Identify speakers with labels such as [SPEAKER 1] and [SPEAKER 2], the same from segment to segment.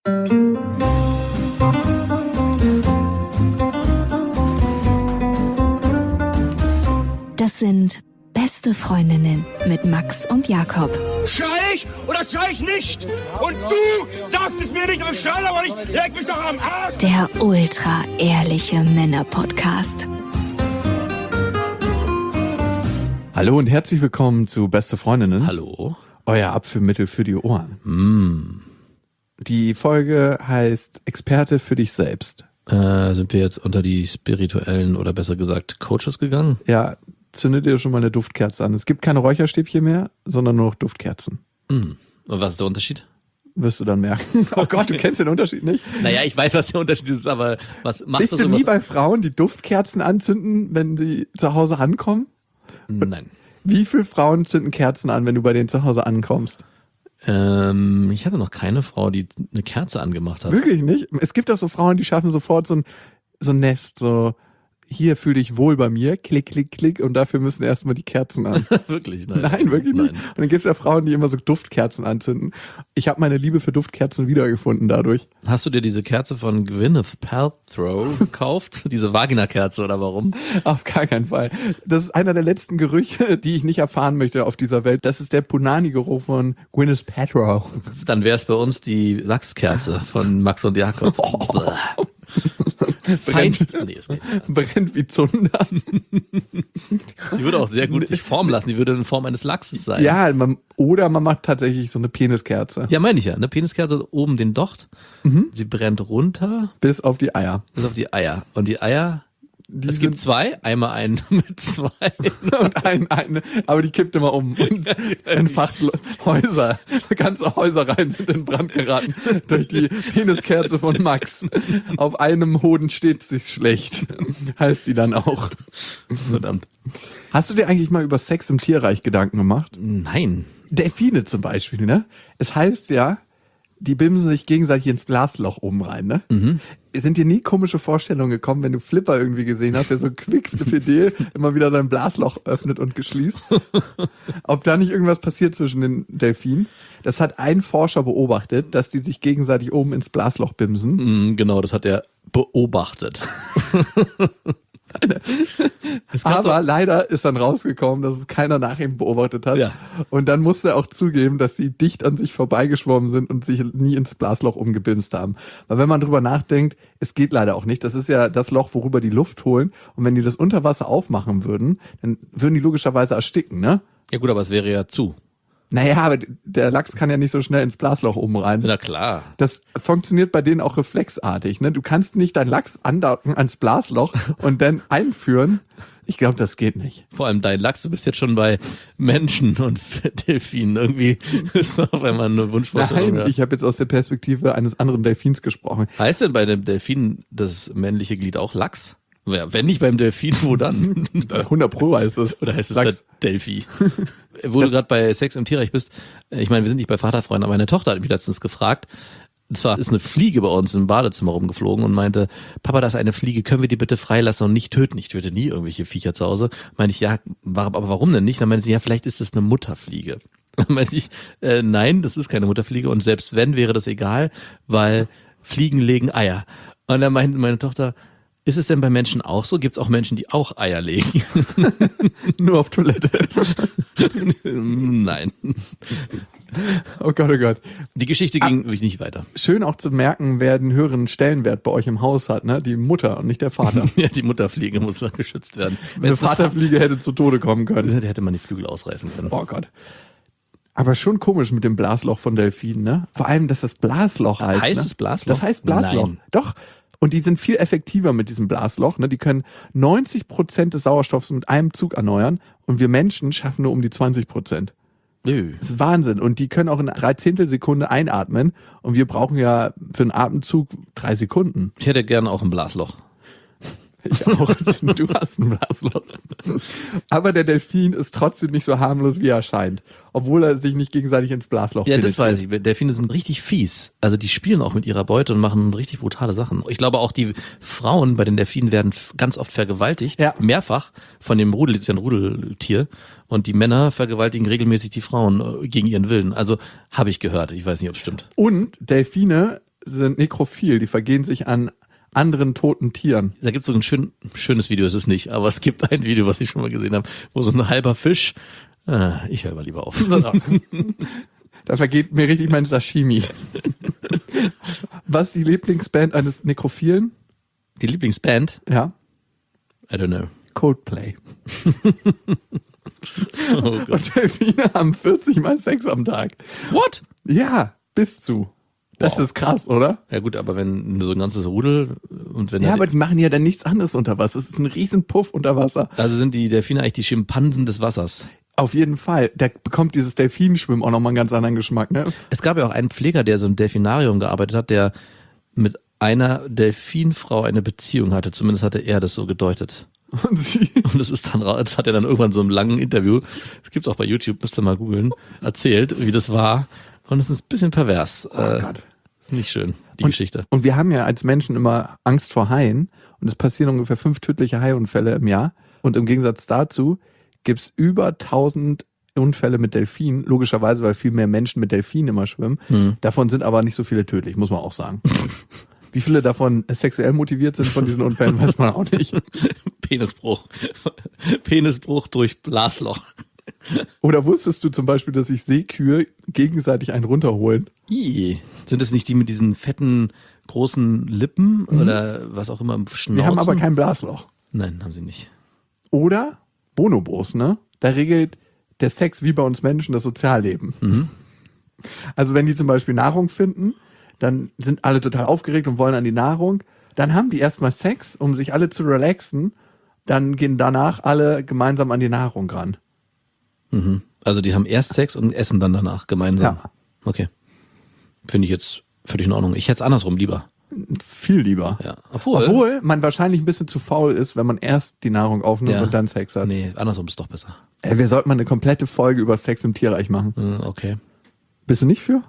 [SPEAKER 1] Das sind Beste Freundinnen mit Max und Jakob.
[SPEAKER 2] Schrei ich oder schrei ich nicht? Und du sagst es mir nicht, aber ich schrei aber nicht. Leg mich doch am Arsch.
[SPEAKER 1] Der ultra-ehrliche Männer-Podcast.
[SPEAKER 3] Hallo und herzlich willkommen zu Beste Freundinnen.
[SPEAKER 4] Hallo.
[SPEAKER 3] Euer Abführmittel für die Ohren. Die Folge heißt Experte für dich selbst.
[SPEAKER 4] Sind wir jetzt unter die spirituellen oder besser gesagt Coaches gegangen?
[SPEAKER 3] Ja, zündet dir schon mal eine Duftkerze an. Es gibt keine Räucherstäbchen mehr, sondern nur noch Duftkerzen.
[SPEAKER 4] Und was ist der Unterschied?
[SPEAKER 3] Wirst du dann merken. Oh Gott, du kennst den Unterschied nicht?
[SPEAKER 4] Naja, ich weiß, was der Unterschied ist, aber was macht
[SPEAKER 3] Bist
[SPEAKER 4] das
[SPEAKER 3] du
[SPEAKER 4] so?
[SPEAKER 3] nie bei Frauen, die Duftkerzen anzünden, wenn sie zu Hause ankommen?
[SPEAKER 4] Nein.
[SPEAKER 3] Wie viele Frauen zünden Kerzen an, wenn du bei denen zu Hause ankommst?
[SPEAKER 4] Ich hatte noch keine Frau, die eine Kerze angemacht hat.
[SPEAKER 3] Wirklich nicht? Es gibt auch so Frauen, die schaffen sofort so ein Nest, so hier fühl dich wohl bei mir, klick, klick, klick und dafür müssen erstmal die Kerzen an.
[SPEAKER 4] Wirklich? Nein.
[SPEAKER 3] Nein, wirklich nicht.
[SPEAKER 4] Nein.
[SPEAKER 3] Und dann gibt es ja Frauen, die immer so Duftkerzen anzünden. Ich habe meine Liebe für Duftkerzen wiedergefunden dadurch.
[SPEAKER 4] Hast du dir diese Kerze von Gwyneth Paltrow gekauft? Diese Vagina-Kerze oder warum?
[SPEAKER 3] Auf gar keinen Fall. Das ist einer der letzten Gerüche, die ich nicht erfahren möchte auf dieser Welt. Das ist der Punani-Geruch von Gwyneth Paltrow.
[SPEAKER 4] Dann wäre es bei uns die Lachskerze von Max und Jakob. Feinst. Nee, es geht nicht.
[SPEAKER 3] Brennt wie Zunder.
[SPEAKER 4] Die würde auch sehr gut sich formen lassen. Die würde in Form eines Lachses sein.
[SPEAKER 3] Ja, man macht tatsächlich so eine Peniskerze.
[SPEAKER 4] Ja, meine ich ja. Eine Peniskerze oben den Docht. Sie brennt runter
[SPEAKER 3] Bis auf die Eier.
[SPEAKER 4] bis auf die Eier. Und die Eier, es gibt zwei. Einmal einen mit zwei.
[SPEAKER 3] Und eine, aber die kippt immer um und entfacht Häuser. Ganze Häuserreihen sind in Brand geraten durch die Peniskerze von Max. Auf einem Hoden steht sich schlecht, heißt sie dann auch.
[SPEAKER 4] Verdammt.
[SPEAKER 3] Hast du dir eigentlich mal über Sex im Tierreich Gedanken gemacht?
[SPEAKER 4] Nein.
[SPEAKER 3] Delfine zum Beispiel, ne? Es heißt ja, die bimsen sich gegenseitig ins Blasloch oben rein, ne? Sind dir nie komische Vorstellungen gekommen, wenn du Flipper irgendwie gesehen hast, der so quickfidel immer wieder sein Blasloch öffnet und geschließt? Ob da nicht irgendwas passiert zwischen den Delfinen? Das hat ein Forscher beobachtet, dass die sich gegenseitig oben ins Blasloch bimsen.
[SPEAKER 4] Genau, das hat er beobachtet.
[SPEAKER 3] Aber leider ist dann rausgekommen, dass es keiner nach ihm beobachtet hat.
[SPEAKER 4] Ja.
[SPEAKER 3] Und dann musste er auch zugeben, dass sie dicht an sich vorbeigeschwommen sind und sich nie ins Blasloch umgebimst haben. Weil wenn man drüber nachdenkt, es geht leider auch nicht. Das ist ja das Loch, worüber die Luft holen. Und wenn die das unter Wasser aufmachen würden, dann würden die logischerweise ersticken, ne?
[SPEAKER 4] Ja gut, aber es wäre ja zu.
[SPEAKER 3] Naja, aber der Lachs kann ja nicht so schnell ins Blasloch oben rein.
[SPEAKER 4] Na klar.
[SPEAKER 3] Das funktioniert bei denen auch reflexartig, ne? Du kannst nicht deinen Lachs andocken ans Blasloch und dann einführen. Ich glaube, das geht nicht.
[SPEAKER 4] Vor allem dein Lachs, du bist jetzt schon bei Menschen und Delfinen. Irgendwie ist das auf einmal eine Wunschvorstellung.
[SPEAKER 3] Nein, ich habe jetzt aus der Perspektive eines anderen Delfins gesprochen.
[SPEAKER 4] Heißt denn bei dem Delfin das männliche Glied auch Lachs? Ja, wenn nicht beim Delfin, wo dann?
[SPEAKER 3] 100 Pro heißt es.
[SPEAKER 4] Oder heißt es
[SPEAKER 3] Lachs.
[SPEAKER 4] der Delphi? Wo du gerade bei Sex im Tierreich bist, ich meine, wir sind nicht bei Vaterfreunden, aber meine Tochter hat mich letztens gefragt, und zwar ist eine Fliege bei uns im Badezimmer rumgeflogen und meinte, Papa, da ist eine Fliege, können wir die bitte freilassen und nicht töten? Ich töte nie irgendwelche Viecher zu Hause. Meinte ich, ja, aber warum denn nicht? Dann meinte sie, ja, vielleicht ist es eine Mutterfliege. Dann meinte ich, nein, das ist keine Mutterfliege und selbst wenn, wäre das egal, weil Fliegen legen Eier. Und dann meinte meine Tochter, ist es denn bei Menschen auch so? Gibt es auch Menschen, die auch Eier legen?
[SPEAKER 3] Nur auf Toilette.
[SPEAKER 4] Nein.
[SPEAKER 3] Oh Gott, oh Gott.
[SPEAKER 4] Die Geschichte ging wirklich nicht weiter.
[SPEAKER 3] Schön auch zu merken, wer den höheren Stellenwert bei euch im Haus hat, ne? Die Mutter und nicht der Vater.
[SPEAKER 4] Ja, die Mutterfliege muss da geschützt werden.
[SPEAKER 3] Eine Vaterfliege hätte zu Tode kommen können.
[SPEAKER 4] Der hätte man die Flügel ausreißen können.
[SPEAKER 3] Oh Gott. Aber schon komisch mit dem Blasloch von Delfinen, ne? Vor allem, dass das Blasloch heißt.
[SPEAKER 4] Heißt
[SPEAKER 3] ne?
[SPEAKER 4] es Blasloch?
[SPEAKER 3] Das heißt Blasloch.
[SPEAKER 4] Nein.
[SPEAKER 3] Doch. Und die sind viel effektiver mit diesem Blasloch. Ne? Die können 90% des Sauerstoffs mit einem Zug erneuern und wir Menschen schaffen nur um die 20%.
[SPEAKER 4] Nö.
[SPEAKER 3] Das ist Wahnsinn. Und die können auch in 3/10 Sekunde einatmen und wir brauchen ja für einen Atemzug 3 Sekunden.
[SPEAKER 4] Ich hätte gerne auch ein Blasloch.
[SPEAKER 3] Ich auch. Du hast ein Blasloch. Aber der Delfin ist trotzdem nicht so harmlos, wie er scheint. Obwohl er sich nicht gegenseitig ins Blasloch
[SPEAKER 4] Ja,
[SPEAKER 3] findet.
[SPEAKER 4] das weiß ich. Delfine sind richtig fies. Also die spielen auch mit ihrer Beute und machen richtig brutale Sachen. Ich glaube auch die Frauen bei den Delfinen werden ganz oft vergewaltigt.
[SPEAKER 3] Ja.
[SPEAKER 4] Mehrfach von dem Rudel. Das ist ja ein Rudeltier. Und die Männer vergewaltigen regelmäßig die Frauen gegen ihren Willen. Also habe ich gehört. Ich weiß nicht, ob es stimmt.
[SPEAKER 3] Und Delfine sind nekrophil, die vergehen sich an anderen toten Tieren.
[SPEAKER 4] Da gibt es so ein schönes Video, ist es nicht, aber es gibt ein Video, was ich schon mal gesehen habe, wo so ein halber Fisch, ich höre mal lieber auf.
[SPEAKER 3] Da vergeht mir richtig mein Sashimi. Was ist die Lieblingsband eines Nekrophilen?
[SPEAKER 4] Die Lieblingsband?
[SPEAKER 3] Ja.
[SPEAKER 4] I don't know.
[SPEAKER 3] Coldplay.
[SPEAKER 4] Oh Gott.
[SPEAKER 3] Und Delfine haben 40 Mal Sex am Tag.
[SPEAKER 4] What?
[SPEAKER 3] Ja, bis zu. Das
[SPEAKER 4] Wow.
[SPEAKER 3] ist krass, oder?
[SPEAKER 4] Ja gut, aber wenn so ein ganzes Rudel und wenn
[SPEAKER 3] Ja, aber die machen ja dann nichts anderes unter Wasser. Das ist ein riesen Puff unter Wasser.
[SPEAKER 4] also sind die Delfine eigentlich die Schimpansen des Wassers.
[SPEAKER 3] Auf jeden Fall. Da bekommt dieses Delfinschwimmen auch nochmal einen ganz anderen Geschmack, ne?
[SPEAKER 4] Es gab ja auch einen Pfleger, der so im Delfinarium gearbeitet hat, der mit einer Delfinfrau eine Beziehung hatte. Zumindest hatte er das so gedeutet.
[SPEAKER 3] Und sie.
[SPEAKER 4] Und es ist dann, das hat er dann irgendwann so im langen Interview, das gibt's auch bei YouTube, müsst ihr mal googeln, erzählt, wie das war. Und es ist ein bisschen pervers.
[SPEAKER 3] Gott.
[SPEAKER 4] Ist nicht schön, die Geschichte.
[SPEAKER 3] Und wir haben ja als Menschen immer Angst vor Haien. Und es passieren ungefähr 5 tödliche Haiunfälle im Jahr. Und im Gegensatz dazu gibt's über 1000 Unfälle mit Delfinen. Logischerweise, weil viel mehr Menschen mit Delfinen immer schwimmen. Davon sind aber nicht so viele tödlich, muss man auch sagen. Wie viele davon sexuell motiviert sind von diesen Unfällen, weiß man auch nicht.
[SPEAKER 4] Penisbruch. Penisbruch durch Blasloch.
[SPEAKER 3] Oder wusstest du zum Beispiel, dass sich Seekühe gegenseitig einen runterholen?
[SPEAKER 4] Ih. Sind das nicht die mit diesen fetten, großen Lippen oder was auch immer im Schnauzen?
[SPEAKER 3] Wir haben aber kein Blasloch.
[SPEAKER 4] Nein, haben sie nicht.
[SPEAKER 3] Oder Bonobos, ne? Da regelt der Sex wie bei uns Menschen das Sozialleben. Also wenn die zum Beispiel Nahrung finden, dann sind alle total aufgeregt und wollen an die Nahrung. Dann haben die erstmal Sex, um sich alle zu relaxen. Dann gehen danach alle gemeinsam an die Nahrung ran.
[SPEAKER 4] Also die haben erst Sex und essen dann danach gemeinsam.
[SPEAKER 3] Ja.
[SPEAKER 4] Okay. Finde ich jetzt völlig in Ordnung. Ich hätte es andersrum lieber.
[SPEAKER 3] Viel lieber.
[SPEAKER 4] Ja.
[SPEAKER 3] Obwohl man wahrscheinlich ein bisschen zu faul ist, wenn man erst die Nahrung aufnimmt
[SPEAKER 4] Ja.
[SPEAKER 3] und dann Sex hat.
[SPEAKER 4] Nee, andersrum ist doch besser.
[SPEAKER 3] Wir sollten mal eine komplette Folge über Sex im Tierreich machen.
[SPEAKER 4] Okay.
[SPEAKER 3] Bist du nicht für?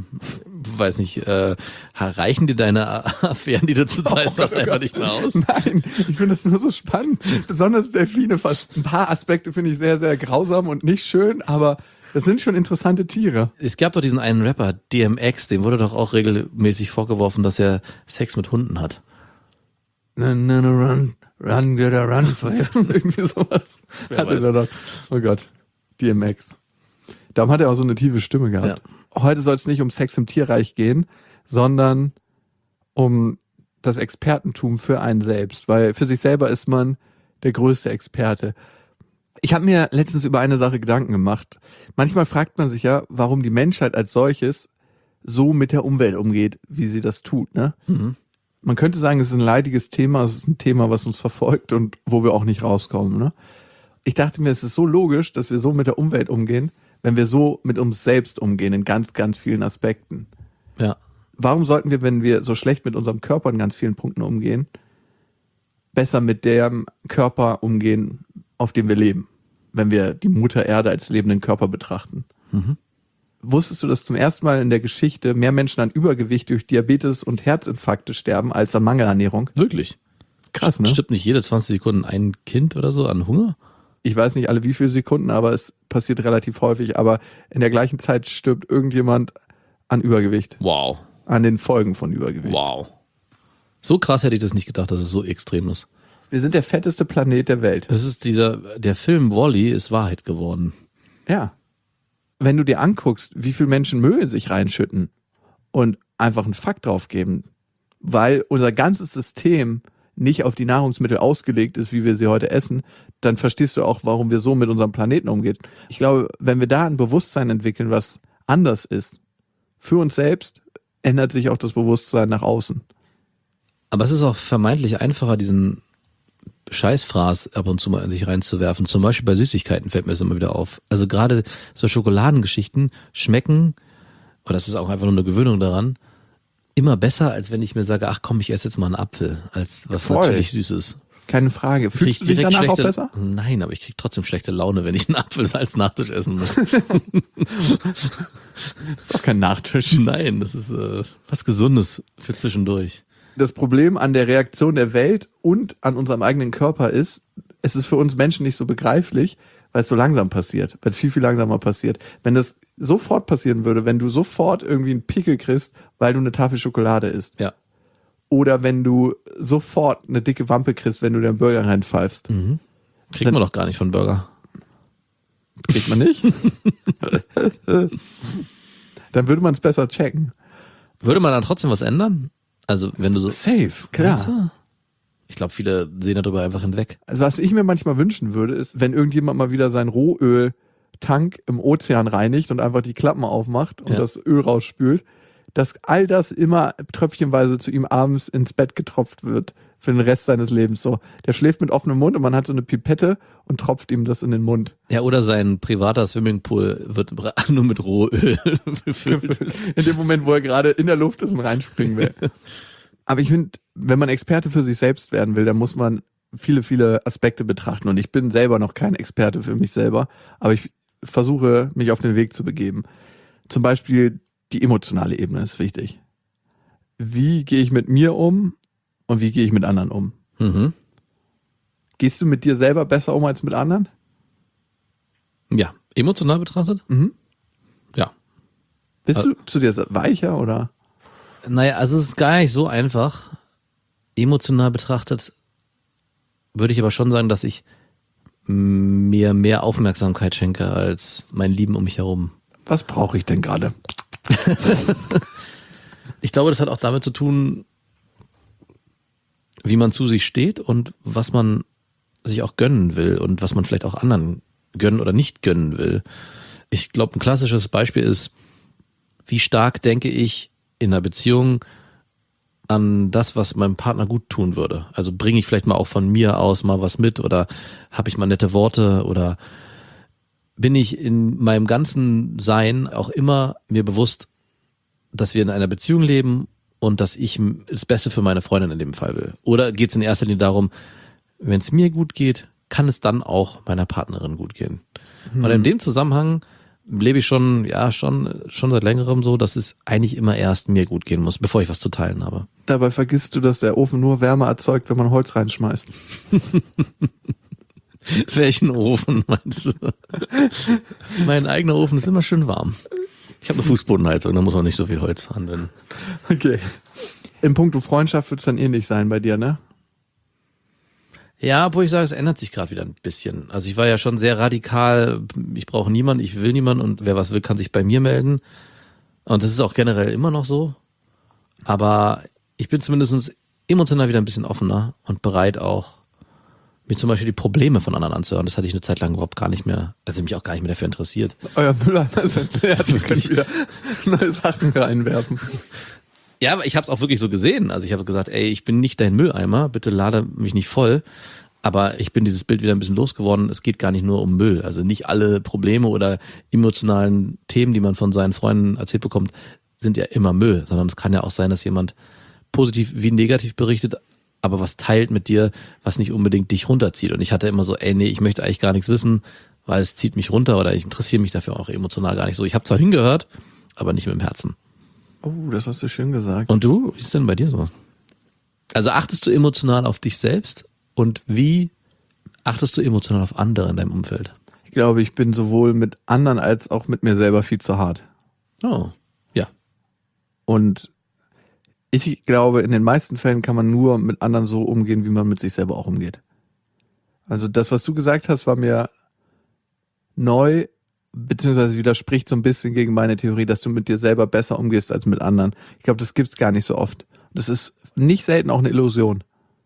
[SPEAKER 4] Weiß nicht, reichen dir deine Affären, die du zurzeit hast, einfach nicht mehr aus?
[SPEAKER 3] Nein, ich finde das nur so spannend. Besonders Delfine fast. Ein paar Aspekte finde ich sehr, sehr grausam und nicht schön, aber das sind schon interessante Tiere.
[SPEAKER 4] Es gab doch diesen einen Rapper, DMX, dem wurde doch auch regelmäßig vorgeworfen, dass er Sex mit Hunden hat.
[SPEAKER 3] Run, get a run. Irgendwie sowas.
[SPEAKER 4] Wer
[SPEAKER 3] Hatte
[SPEAKER 4] weiß.
[SPEAKER 3] er doch. Oh Gott, DMX. Darum hat er auch so eine tiefe Stimme gehabt. Heute soll es nicht um Sex im Tierreich gehen, sondern um das Expertentum für einen selbst, weil für sich selber ist man der größte Experte. Ich habe mir letztens über eine Sache Gedanken gemacht. Manchmal fragt man sich ja, warum die Menschheit als solches so mit der Umwelt umgeht, wie sie das tut, ne? Man könnte sagen, es ist ein leidiges Thema, es ist ein Thema, was uns verfolgt und wo wir auch nicht rauskommen, ne? Ich dachte mir, es ist so logisch, dass wir so mit der Umwelt umgehen, wenn wir so mit uns selbst umgehen, in ganz, ganz vielen Aspekten.
[SPEAKER 4] Ja.
[SPEAKER 3] Warum sollten wir, wenn wir so schlecht mit unserem Körper in ganz vielen Punkten umgehen, besser mit dem Körper umgehen, auf dem wir leben, wenn wir die Mutter Erde als lebenden Körper betrachten? Wusstest du, dass zum ersten Mal in der Geschichte mehr Menschen an Übergewicht durch Diabetes und Herzinfarkte sterben als an Mangelernährung?
[SPEAKER 4] Wirklich?
[SPEAKER 3] Krass, ne?
[SPEAKER 4] Stirbt nicht jede 20 Sekunden ein Kind oder so an Hunger?
[SPEAKER 3] Ich weiß nicht alle wie viele Sekunden, aber es passiert relativ häufig. Aber in der gleichen Zeit stirbt irgendjemand an Übergewicht,
[SPEAKER 4] Wow.
[SPEAKER 3] an den Folgen von Übergewicht.
[SPEAKER 4] Wow. So krass hätte ich das nicht gedacht, dass es so extrem ist.
[SPEAKER 3] Wir sind der fetteste Planet der Welt.
[SPEAKER 4] Das ist der Film Wall-E ist Wahrheit geworden.
[SPEAKER 3] Ja. Wenn du dir anguckst, wie viele Menschen Müll in sich reinschütten und einfach einen Fakt drauf geben, weil unser ganzes System nicht auf die Nahrungsmittel ausgelegt ist, wie wir sie heute essen, dann verstehst du auch, warum wir so mit unserem Planeten umgehen. Ich glaube, wenn wir da ein Bewusstsein entwickeln, was anders ist, für uns selbst, ändert sich auch das Bewusstsein nach außen.
[SPEAKER 4] Aber es ist auch vermeintlich einfacher, diesen Scheißfraß ab und zu mal in sich reinzuwerfen. Zum Beispiel bei Süßigkeiten fällt mir das immer wieder auf. Also gerade so Schokoladengeschichten schmecken, oder das ist auch einfach nur eine Gewöhnung daran, immer besser, als wenn ich mir sage, ach komm, ich esse jetzt mal einen Apfel, als was
[SPEAKER 3] Voll.
[SPEAKER 4] natürlich süß ist.
[SPEAKER 3] Keine Frage. Fühlst du dich
[SPEAKER 4] direkt
[SPEAKER 3] danach auch
[SPEAKER 4] schlechte,
[SPEAKER 3] besser?
[SPEAKER 4] Nein, aber ich krieg trotzdem schlechte Laune, wenn ich einen Apfel als Nachtisch essen muss.
[SPEAKER 3] Das ist auch kein Nachtisch.
[SPEAKER 4] Nein, das ist was Gesundes für zwischendurch.
[SPEAKER 3] Das Problem an der Reaktion der Welt und an unserem eigenen Körper ist, es ist für uns Menschen nicht so begreiflich, weil es so langsam passiert, weil es viel, viel langsamer passiert. Wenn das sofort passieren würde, wenn du sofort irgendwie einen Pickel kriegst, weil du eine Tafel Schokolade isst.
[SPEAKER 4] Ja.
[SPEAKER 3] Oder wenn du sofort eine dicke Wampe kriegst, wenn du dir einen Burger reinpfeifst.
[SPEAKER 4] Kriegt man doch gar nicht von Burger.
[SPEAKER 3] Kriegt man nicht? Dann würde man es besser checken.
[SPEAKER 4] Würde man dann trotzdem was ändern? Also wenn du so...
[SPEAKER 3] Safe, klar.
[SPEAKER 4] Ich glaube, viele sehen darüber einfach hinweg.
[SPEAKER 3] Also was ich mir manchmal wünschen würde, ist, wenn irgendjemand mal wieder seinen Rohöltank im Ozean reinigt und einfach die Klappen aufmacht und das Öl rausspült, dass all das immer tröpfchenweise zu ihm abends ins Bett getropft wird für den Rest seines Lebens. So, der schläft mit offenem Mund und man hat so eine Pipette und tropft ihm das in den Mund.
[SPEAKER 4] Ja, oder sein privater Swimmingpool wird nur mit Rohöl befüllt.
[SPEAKER 3] In dem Moment, wo er gerade in der Luft ist und reinspringen will. Aber ich finde, wenn man Experte für sich selbst werden will, dann muss man viele, viele Aspekte betrachten. Und ich bin selber noch kein Experte für mich selber, aber ich versuche, mich auf den Weg zu begeben. Zum Beispiel die emotionale Ebene ist wichtig. Wie gehe ich mit mir um und wie gehe ich mit anderen um? Gehst du mit dir selber besser um als mit anderen?
[SPEAKER 4] Ja, emotional betrachtet? Ja.
[SPEAKER 3] Bist du zu dir weicher oder?
[SPEAKER 4] Naja, also es ist gar nicht so einfach. Emotional betrachtet würde ich aber schon sagen, dass ich mir mehr Aufmerksamkeit schenke als mein Lieben um mich herum.
[SPEAKER 3] Was brauche ich denn gerade?
[SPEAKER 4] Ich glaube, das hat auch damit zu tun, wie man zu sich steht und was man sich auch gönnen will und was man vielleicht auch anderen gönnen oder nicht gönnen will. Ich glaube, ein klassisches Beispiel ist, wie stark denke ich in einer Beziehung an das, was meinem Partner gut tun würde. Also bringe ich vielleicht mal auch von mir aus mal was mit oder habe ich mal nette Worte oder bin ich in meinem ganzen Sein auch immer mir bewusst, dass wir in einer Beziehung leben und dass ich das Beste für meine Freundin in dem Fall will. Oder geht es in erster Linie darum, wenn es mir gut geht, kann es dann auch meiner Partnerin gut gehen. Und in dem Zusammenhang lebe ich schon seit längerem so, dass es eigentlich immer erst mir gut gehen muss, bevor ich was zu teilen habe.
[SPEAKER 3] Dabei vergisst du, dass der Ofen nur Wärme erzeugt, wenn man Holz reinschmeißt.
[SPEAKER 4] Welchen Ofen meinst du? Mein eigener Ofen ist immer schön warm. Ich habe eine Fußbodenheizung, da muss man nicht so viel Holz anwenden.
[SPEAKER 3] Okay. Im Punkto Freundschaft wird es dann ähnlich sein bei dir, ne?
[SPEAKER 4] Ja, obwohl ich sage, es ändert sich gerade wieder ein bisschen. Also ich war ja schon sehr radikal, ich brauche niemanden, ich will niemanden und wer was will, kann sich bei mir melden. Und das ist auch generell immer noch so. Aber ich bin zumindest emotional wieder ein bisschen offener und bereit auch, mir zum Beispiel die Probleme von anderen anzuhören. Das hatte ich eine Zeit lang überhaupt gar nicht mehr, also mich auch gar nicht mehr dafür interessiert.
[SPEAKER 3] Euer Mülleimer ist entleert, wir können wieder neue Sachen reinwerfen.
[SPEAKER 4] Ja, aber ich habe es auch wirklich so gesehen. Also ich habe gesagt, ey, ich bin nicht dein Mülleimer, bitte lade mich nicht voll. Aber ich bin dieses Bild wieder ein bisschen losgeworden. Es geht gar nicht nur um Müll. Also nicht alle Probleme oder emotionalen Themen, die man von seinen Freunden erzählt bekommt, sind ja immer Müll. Sondern es kann ja auch sein, dass jemand positiv wie negativ berichtet, aber was teilt mit dir, was nicht unbedingt dich runterzieht. Und ich hatte immer so, ey, nee, ich möchte eigentlich gar nichts wissen, weil es zieht mich runter oder ich interessiere mich dafür auch emotional gar nicht so. Ich habe zwar hingehört, aber nicht mit dem Herzen.
[SPEAKER 3] Oh, das hast du schön gesagt.
[SPEAKER 4] Und du? Wie ist denn bei dir so? Also achtest du emotional auf dich selbst und wie achtest du emotional auf andere in deinem Umfeld?
[SPEAKER 3] Ich glaube, ich bin sowohl mit anderen als auch mit mir selber viel zu hart.
[SPEAKER 4] Oh, ja.
[SPEAKER 3] Und ich glaube, in den meisten Fällen kann man nur mit anderen so umgehen, wie man mit sich selber auch umgeht. Also das, was du gesagt hast, war mir neu, beziehungsweise widerspricht so ein bisschen gegen meine Theorie, dass du mit dir selber besser umgehst als mit anderen. Ich glaube, das gibt's gar nicht so oft. Das ist nicht selten auch eine Illusion.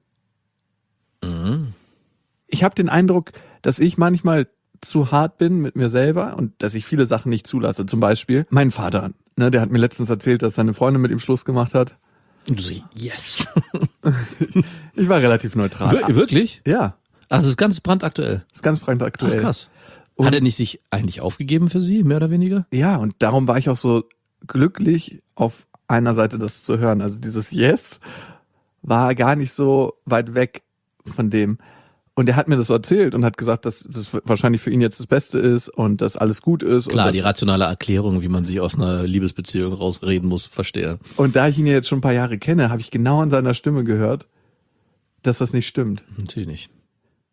[SPEAKER 4] Mhm.
[SPEAKER 3] Ich habe den Eindruck, dass ich manchmal zu hart bin mit mir selber und dass ich viele Sachen nicht zulasse. Zum Beispiel mein Vater, ne, der hat mir letztens erzählt, dass seine Freundin mit ihm Schluss gemacht hat.
[SPEAKER 4] Und du so, yes.
[SPEAKER 3] Ich war relativ neutral.
[SPEAKER 4] Wirklich?
[SPEAKER 3] Ja.
[SPEAKER 4] Ach, das ist ganz brandaktuell.
[SPEAKER 3] Das ist ganz brandaktuell.
[SPEAKER 4] Ach, krass. Hat er nicht sich eigentlich aufgegeben für sie, mehr oder weniger?
[SPEAKER 3] Ja, und darum war ich auch so glücklich, auf einer Seite das zu hören. Also dieses Yes war gar nicht so weit weg von dem. Und er hat mir das so erzählt und hat gesagt, dass das wahrscheinlich für ihn jetzt das Beste ist und dass alles gut ist.
[SPEAKER 4] Klar,
[SPEAKER 3] und
[SPEAKER 4] die rationale Erklärung, wie man sich aus einer Liebesbeziehung rausreden muss, verstehe.
[SPEAKER 3] Und da ich ihn ja jetzt schon ein paar Jahre kenne, habe ich genau an seiner Stimme gehört, dass das nicht stimmt.
[SPEAKER 4] Natürlich nicht.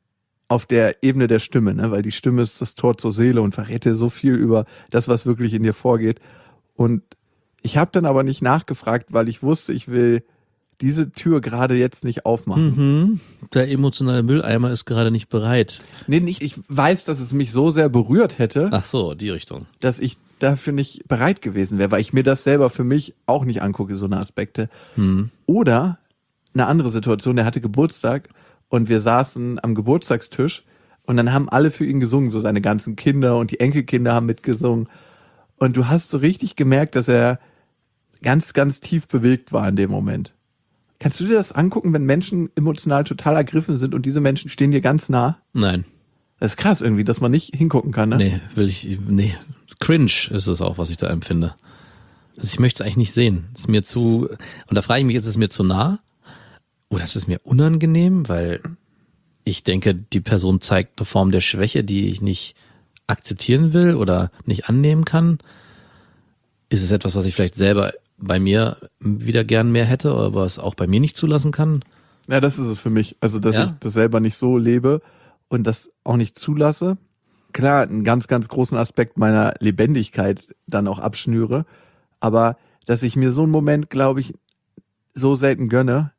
[SPEAKER 3] auf der Ebene der Stimme, ne? Weil die Stimme ist das Tor zur Seele und verrät dir so viel über das, was wirklich in dir vorgeht. Und ich habe dann aber nicht nachgefragt, weil ich wusste, ich will diese Tür gerade jetzt nicht aufmachen.
[SPEAKER 4] Der emotionale Mülleimer ist gerade nicht bereit.
[SPEAKER 3] Nee, nicht. Ich weiß, dass es mich so sehr berührt hätte,
[SPEAKER 4] Ach so, die Richtung.
[SPEAKER 3] dass ich dafür nicht bereit gewesen wäre, weil ich mir das selber für mich auch nicht angucke, so eine Aspekte. Oder eine andere Situation, der hatte Geburtstag und wir saßen am Geburtstagstisch und dann haben alle für ihn gesungen, so seine ganzen Kinder und die Enkelkinder haben mitgesungen. Und du hast so richtig gemerkt, dass er ganz, ganz tief bewegt war in dem Moment. Kannst du dir das angucken, wenn Menschen emotional total ergriffen sind und diese Menschen stehen dir ganz nah?
[SPEAKER 4] Nein.
[SPEAKER 3] Das ist krass irgendwie, dass man nicht hingucken kann, ne?
[SPEAKER 4] Nee. Cringe ist es auch, was ich da empfinde. Also ich möchte es eigentlich nicht sehen. Es ist mir zu, und da frage ich mich, ist es mir zu nah? Oder ist es mir unangenehm? Weil ich denke, die Person zeigt eine Form der Schwäche, die ich nicht akzeptieren will oder nicht annehmen kann. Ist es etwas, was ich vielleicht selber bei mir wieder gern mehr hätte, aber es auch bei mir nicht zulassen kann?
[SPEAKER 3] Ja, das ist es für mich. Also, dass ich das selber nicht so lebe und das auch nicht zulasse. Klar, einen ganz, ganz großen Aspekt meiner Lebendigkeit dann auch abschnüre. Aber dass ich mir so einen Moment, glaube ich, so selten gönne.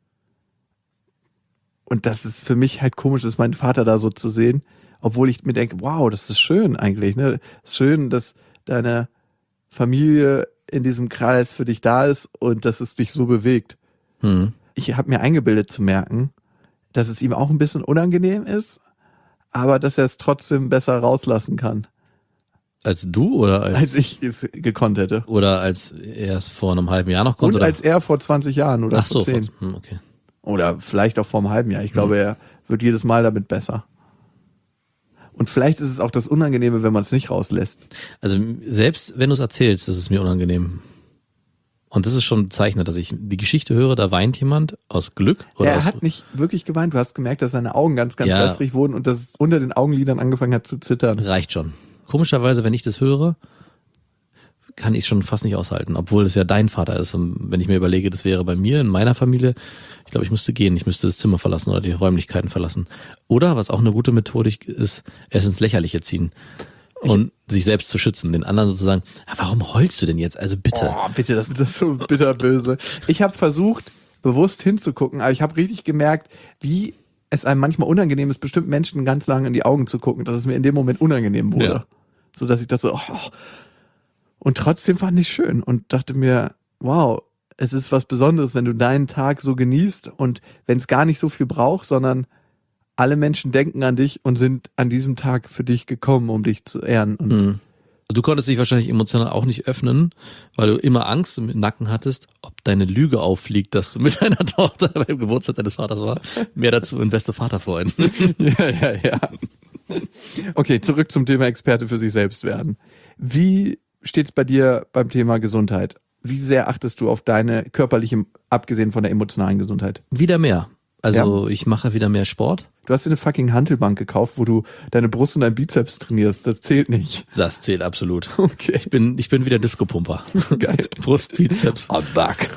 [SPEAKER 3] Und dass es für mich halt komisch ist, meinen Vater da so zu sehen. Obwohl ich mir denke, wow, das ist schön eigentlich, ne? Schön, dass deine Familie in diesem Kreis für dich da ist und dass es dich so bewegt. Ich habe mir eingebildet zu merken, dass es ihm auch ein bisschen unangenehm ist, aber dass er es trotzdem besser rauslassen kann.
[SPEAKER 4] Als du oder
[SPEAKER 3] als ich es gekonnt hätte.
[SPEAKER 4] Oder als er es vor einem halben Jahr noch konnte?
[SPEAKER 3] Und als er vor 20 Jahren oder vor 10.
[SPEAKER 4] Okay.
[SPEAKER 3] Oder vielleicht auch vor einem halben Jahr. Ich glaube, er wird jedes Mal damit besser. Und vielleicht ist es auch das Unangenehme, wenn man es nicht rauslässt.
[SPEAKER 4] Also selbst wenn du es erzählst, ist es mir unangenehm. Und das ist schon ein Zeichen, dass ich die Geschichte höre, da weint jemand aus Glück. Oder
[SPEAKER 3] er hat nicht wirklich geweint. Du hast gemerkt, dass seine Augen ganz, ganz wässrig wurden und dass es unter den Augenlidern angefangen hat zu zittern.
[SPEAKER 4] Reicht schon. Komischerweise, wenn ich das höre, kann ich es schon fast nicht aushalten, obwohl es ja dein Vater ist. Und wenn ich mir überlege, das wäre bei mir, in meiner Familie, ich glaube, ich müsste gehen, ich müsste das Zimmer verlassen oder die Räumlichkeiten verlassen. Oder, was auch eine gute Methodik ist, es ins Lächerliche ziehen und sich selbst zu schützen, den anderen sozusagen, warum heulst du denn jetzt? Also bitte.
[SPEAKER 3] Oh, bitte, das ist so bitterböse. Ich habe versucht, bewusst hinzugucken, aber ich habe richtig gemerkt, wie es einem manchmal unangenehm ist, bestimmten Menschen ganz lange in die Augen zu gucken, dass es mir in dem Moment unangenehm wurde. Ja. So dass ich dachte so, und trotzdem fand ich schön und dachte mir, wow, es ist was Besonderes, wenn du deinen Tag so genießt und wenn es gar nicht so viel braucht, sondern alle Menschen denken an dich und sind an diesem Tag für dich gekommen, um dich zu ehren. Und
[SPEAKER 4] Du konntest dich wahrscheinlich emotional auch nicht öffnen, weil du immer Angst im Nacken hattest, ob deine Lüge auffliegt, dass du mit deiner Tochter beim Geburtstag deines Vaters war. Mehr dazu in beste Vaterfreund.
[SPEAKER 3] Ja. Okay, zurück zum Thema Experte für sich selbst werden. Wie steht's bei dir beim Thema Gesundheit? Wie sehr achtest du auf deine körperliche, abgesehen von der emotionalen Gesundheit?
[SPEAKER 4] Wieder mehr. Also ich mache wieder mehr Sport.
[SPEAKER 3] Du hast dir eine fucking Hantelbank gekauft, wo du deine Brust und deinen Bizeps trainierst. Das zählt nicht.
[SPEAKER 4] Das zählt absolut.
[SPEAKER 3] Okay.
[SPEAKER 4] Ich bin wieder Disco-Pumper.
[SPEAKER 3] Geil.
[SPEAKER 4] Brust, Bizeps.
[SPEAKER 3] I'm back.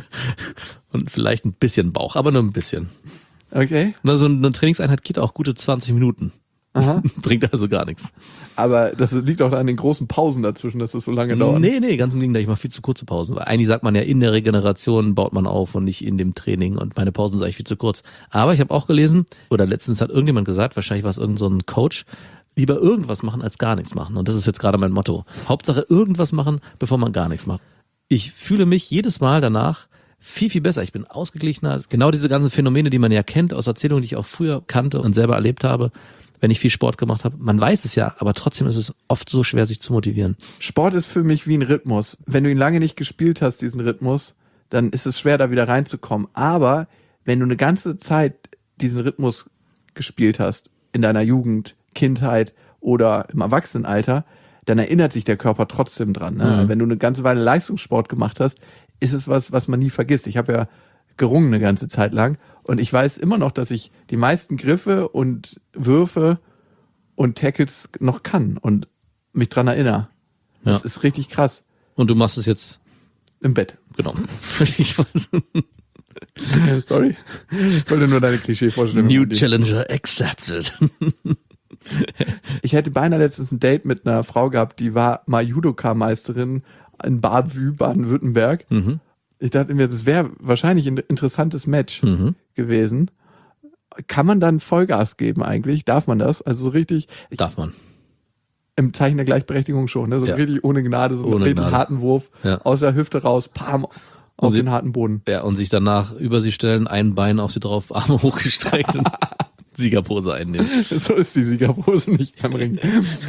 [SPEAKER 4] Und vielleicht ein bisschen Bauch, aber nur ein bisschen.
[SPEAKER 3] Okay.
[SPEAKER 4] Na, so eine Trainingseinheit geht auch gute 20 Minuten.
[SPEAKER 3] Aha.
[SPEAKER 4] Bringt also gar nichts.
[SPEAKER 3] Aber das liegt auch an den großen Pausen dazwischen, dass das so lange dauert.
[SPEAKER 4] Nee, ganz im Gegenteil, ich mache viel zu kurze Pausen. Weil eigentlich sagt man ja, in der Regeneration baut man auf und nicht in dem Training und meine Pausen sind eigentlich viel zu kurz. Aber ich habe auch gelesen, oder letztens hat irgendjemand gesagt, wahrscheinlich war es irgend so ein Coach, lieber irgendwas machen als gar nichts machen. Und das ist jetzt gerade mein Motto. Hauptsache irgendwas machen, bevor man gar nichts macht. Ich fühle mich jedes Mal danach viel, viel besser. Ich bin ausgeglichener. Genau diese ganzen Phänomene, die man ja kennt aus Erzählungen, die ich auch früher kannte und selber erlebt habe, wenn ich viel Sport gemacht habe. Man weiß es ja, aber trotzdem ist es oft so schwer, sich zu motivieren.
[SPEAKER 3] Sport ist für mich wie ein Rhythmus. Wenn du ihn lange nicht gespielt hast, diesen Rhythmus, dann ist es schwer, da wieder reinzukommen. Aber wenn du eine ganze Zeit diesen Rhythmus gespielt hast, in deiner Jugend, Kindheit oder im Erwachsenenalter, dann erinnert sich der Körper trotzdem dran. Ne? Wenn du eine ganze Weile Leistungssport gemacht hast, ist es was man nie vergisst. Ich habe ja gerungen eine ganze Zeit lang und ich weiß immer noch, dass ich die meisten Griffe und Würfe und Tackles noch kann und mich dran erinnere. Das ist richtig krass.
[SPEAKER 4] Und du machst es jetzt
[SPEAKER 3] im Bett.
[SPEAKER 4] Genau. Ich weiß.
[SPEAKER 3] Sorry. Ich wollte nur deine Klischee-Vorstellung.
[SPEAKER 4] New Challenger accepted.
[SPEAKER 3] Ich hätte beinahe letztens ein Date mit einer Frau gehabt, die war mal Judoka-Meisterin in Bavü, Baden-Württemberg.
[SPEAKER 4] Mhm.
[SPEAKER 3] Ich dachte mir, das wäre wahrscheinlich ein interessantes Match gewesen. Kann man dann Vollgas geben eigentlich? Darf man das? Also so richtig...
[SPEAKER 4] Darf man.
[SPEAKER 3] Im Zeichen der Gleichberechtigung schon, ne? So richtig ohne Gnade, so einen richtig harten Wurf aus der Hüfte raus, pam, auf den harten Boden.
[SPEAKER 4] Ja, und sich danach über sie stellen, ein Bein auf sie drauf, Arme hochgestreckt und Siegerpose einnehmen.
[SPEAKER 3] So ist die Siegerpose nicht am Ring.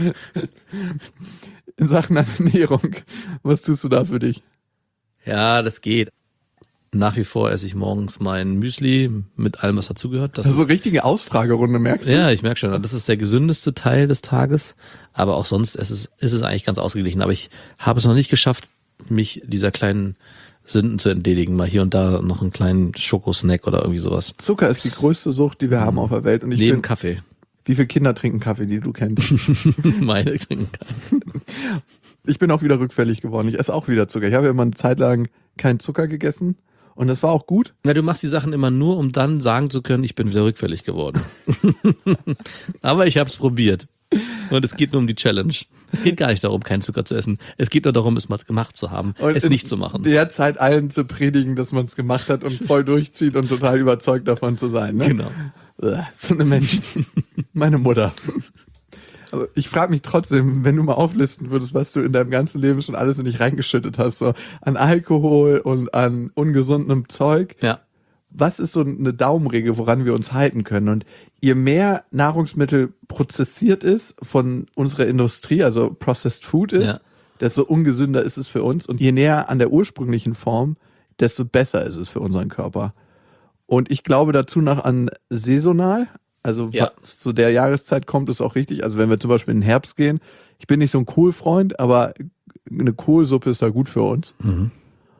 [SPEAKER 3] In Sachen Ernährung, was tust du da für dich?
[SPEAKER 4] Ja, das geht. Nach wie vor esse ich morgens mein Müsli mit allem, was dazugehört.
[SPEAKER 3] Das ist so eine richtige Ausfragerunde, merkst du?
[SPEAKER 4] Ja, ich merke schon. Das ist der gesündeste Teil des Tages. Aber auch sonst ist es eigentlich ganz ausgeglichen. Aber ich habe es noch nicht geschafft, mich dieser kleinen Sünden zu entledigen. Mal hier und da noch einen kleinen Schokosnack oder irgendwie sowas.
[SPEAKER 3] Zucker ist die größte Sucht, die wir haben auf der Welt. Und
[SPEAKER 4] Neben Kaffee.
[SPEAKER 3] Wie viele Kinder trinken Kaffee, die du kennst?
[SPEAKER 4] Meine trinken Kaffee.
[SPEAKER 3] Ich bin auch wieder rückfällig geworden. Ich esse auch wieder Zucker. Ich habe ja immer eine Zeit lang keinen Zucker gegessen. Und das war auch gut.
[SPEAKER 4] Na, du machst die Sachen immer nur, um dann sagen zu können, ich bin wieder rückfällig geworden. Aber ich habe es probiert. Und es geht nur um die Challenge. Es geht gar nicht darum, keinen Zucker zu essen. Es geht nur darum, es mal gemacht zu haben,
[SPEAKER 3] und
[SPEAKER 4] es nicht zu machen.
[SPEAKER 3] Der Zeit allen zu predigen, dass man es gemacht hat und voll durchzieht und total überzeugt davon zu sein. Ne?
[SPEAKER 4] Genau.
[SPEAKER 3] So eine Menschen. Meine Mutter. Also ich frage mich trotzdem, wenn du mal auflisten würdest, was du in deinem ganzen Leben schon alles in dich reingeschüttet hast, so an Alkohol und an ungesundem Zeug.
[SPEAKER 4] Ja.
[SPEAKER 3] Was ist so eine Daumenregel, woran wir uns halten können? Und je mehr Nahrungsmittel prozessiert ist von unserer Industrie, also Processed Food ist, desto ungesünder ist es für uns. Und je näher an der ursprünglichen Form, desto besser ist es für unseren Körper. Und ich glaube dazu noch an saisonal. Also was zu der Jahreszeit kommt, ist auch richtig. Also wenn wir zum Beispiel in den Herbst gehen, ich bin nicht so ein Kohlfreund, aber eine Kohlsuppe ist da gut für uns.
[SPEAKER 4] Mhm.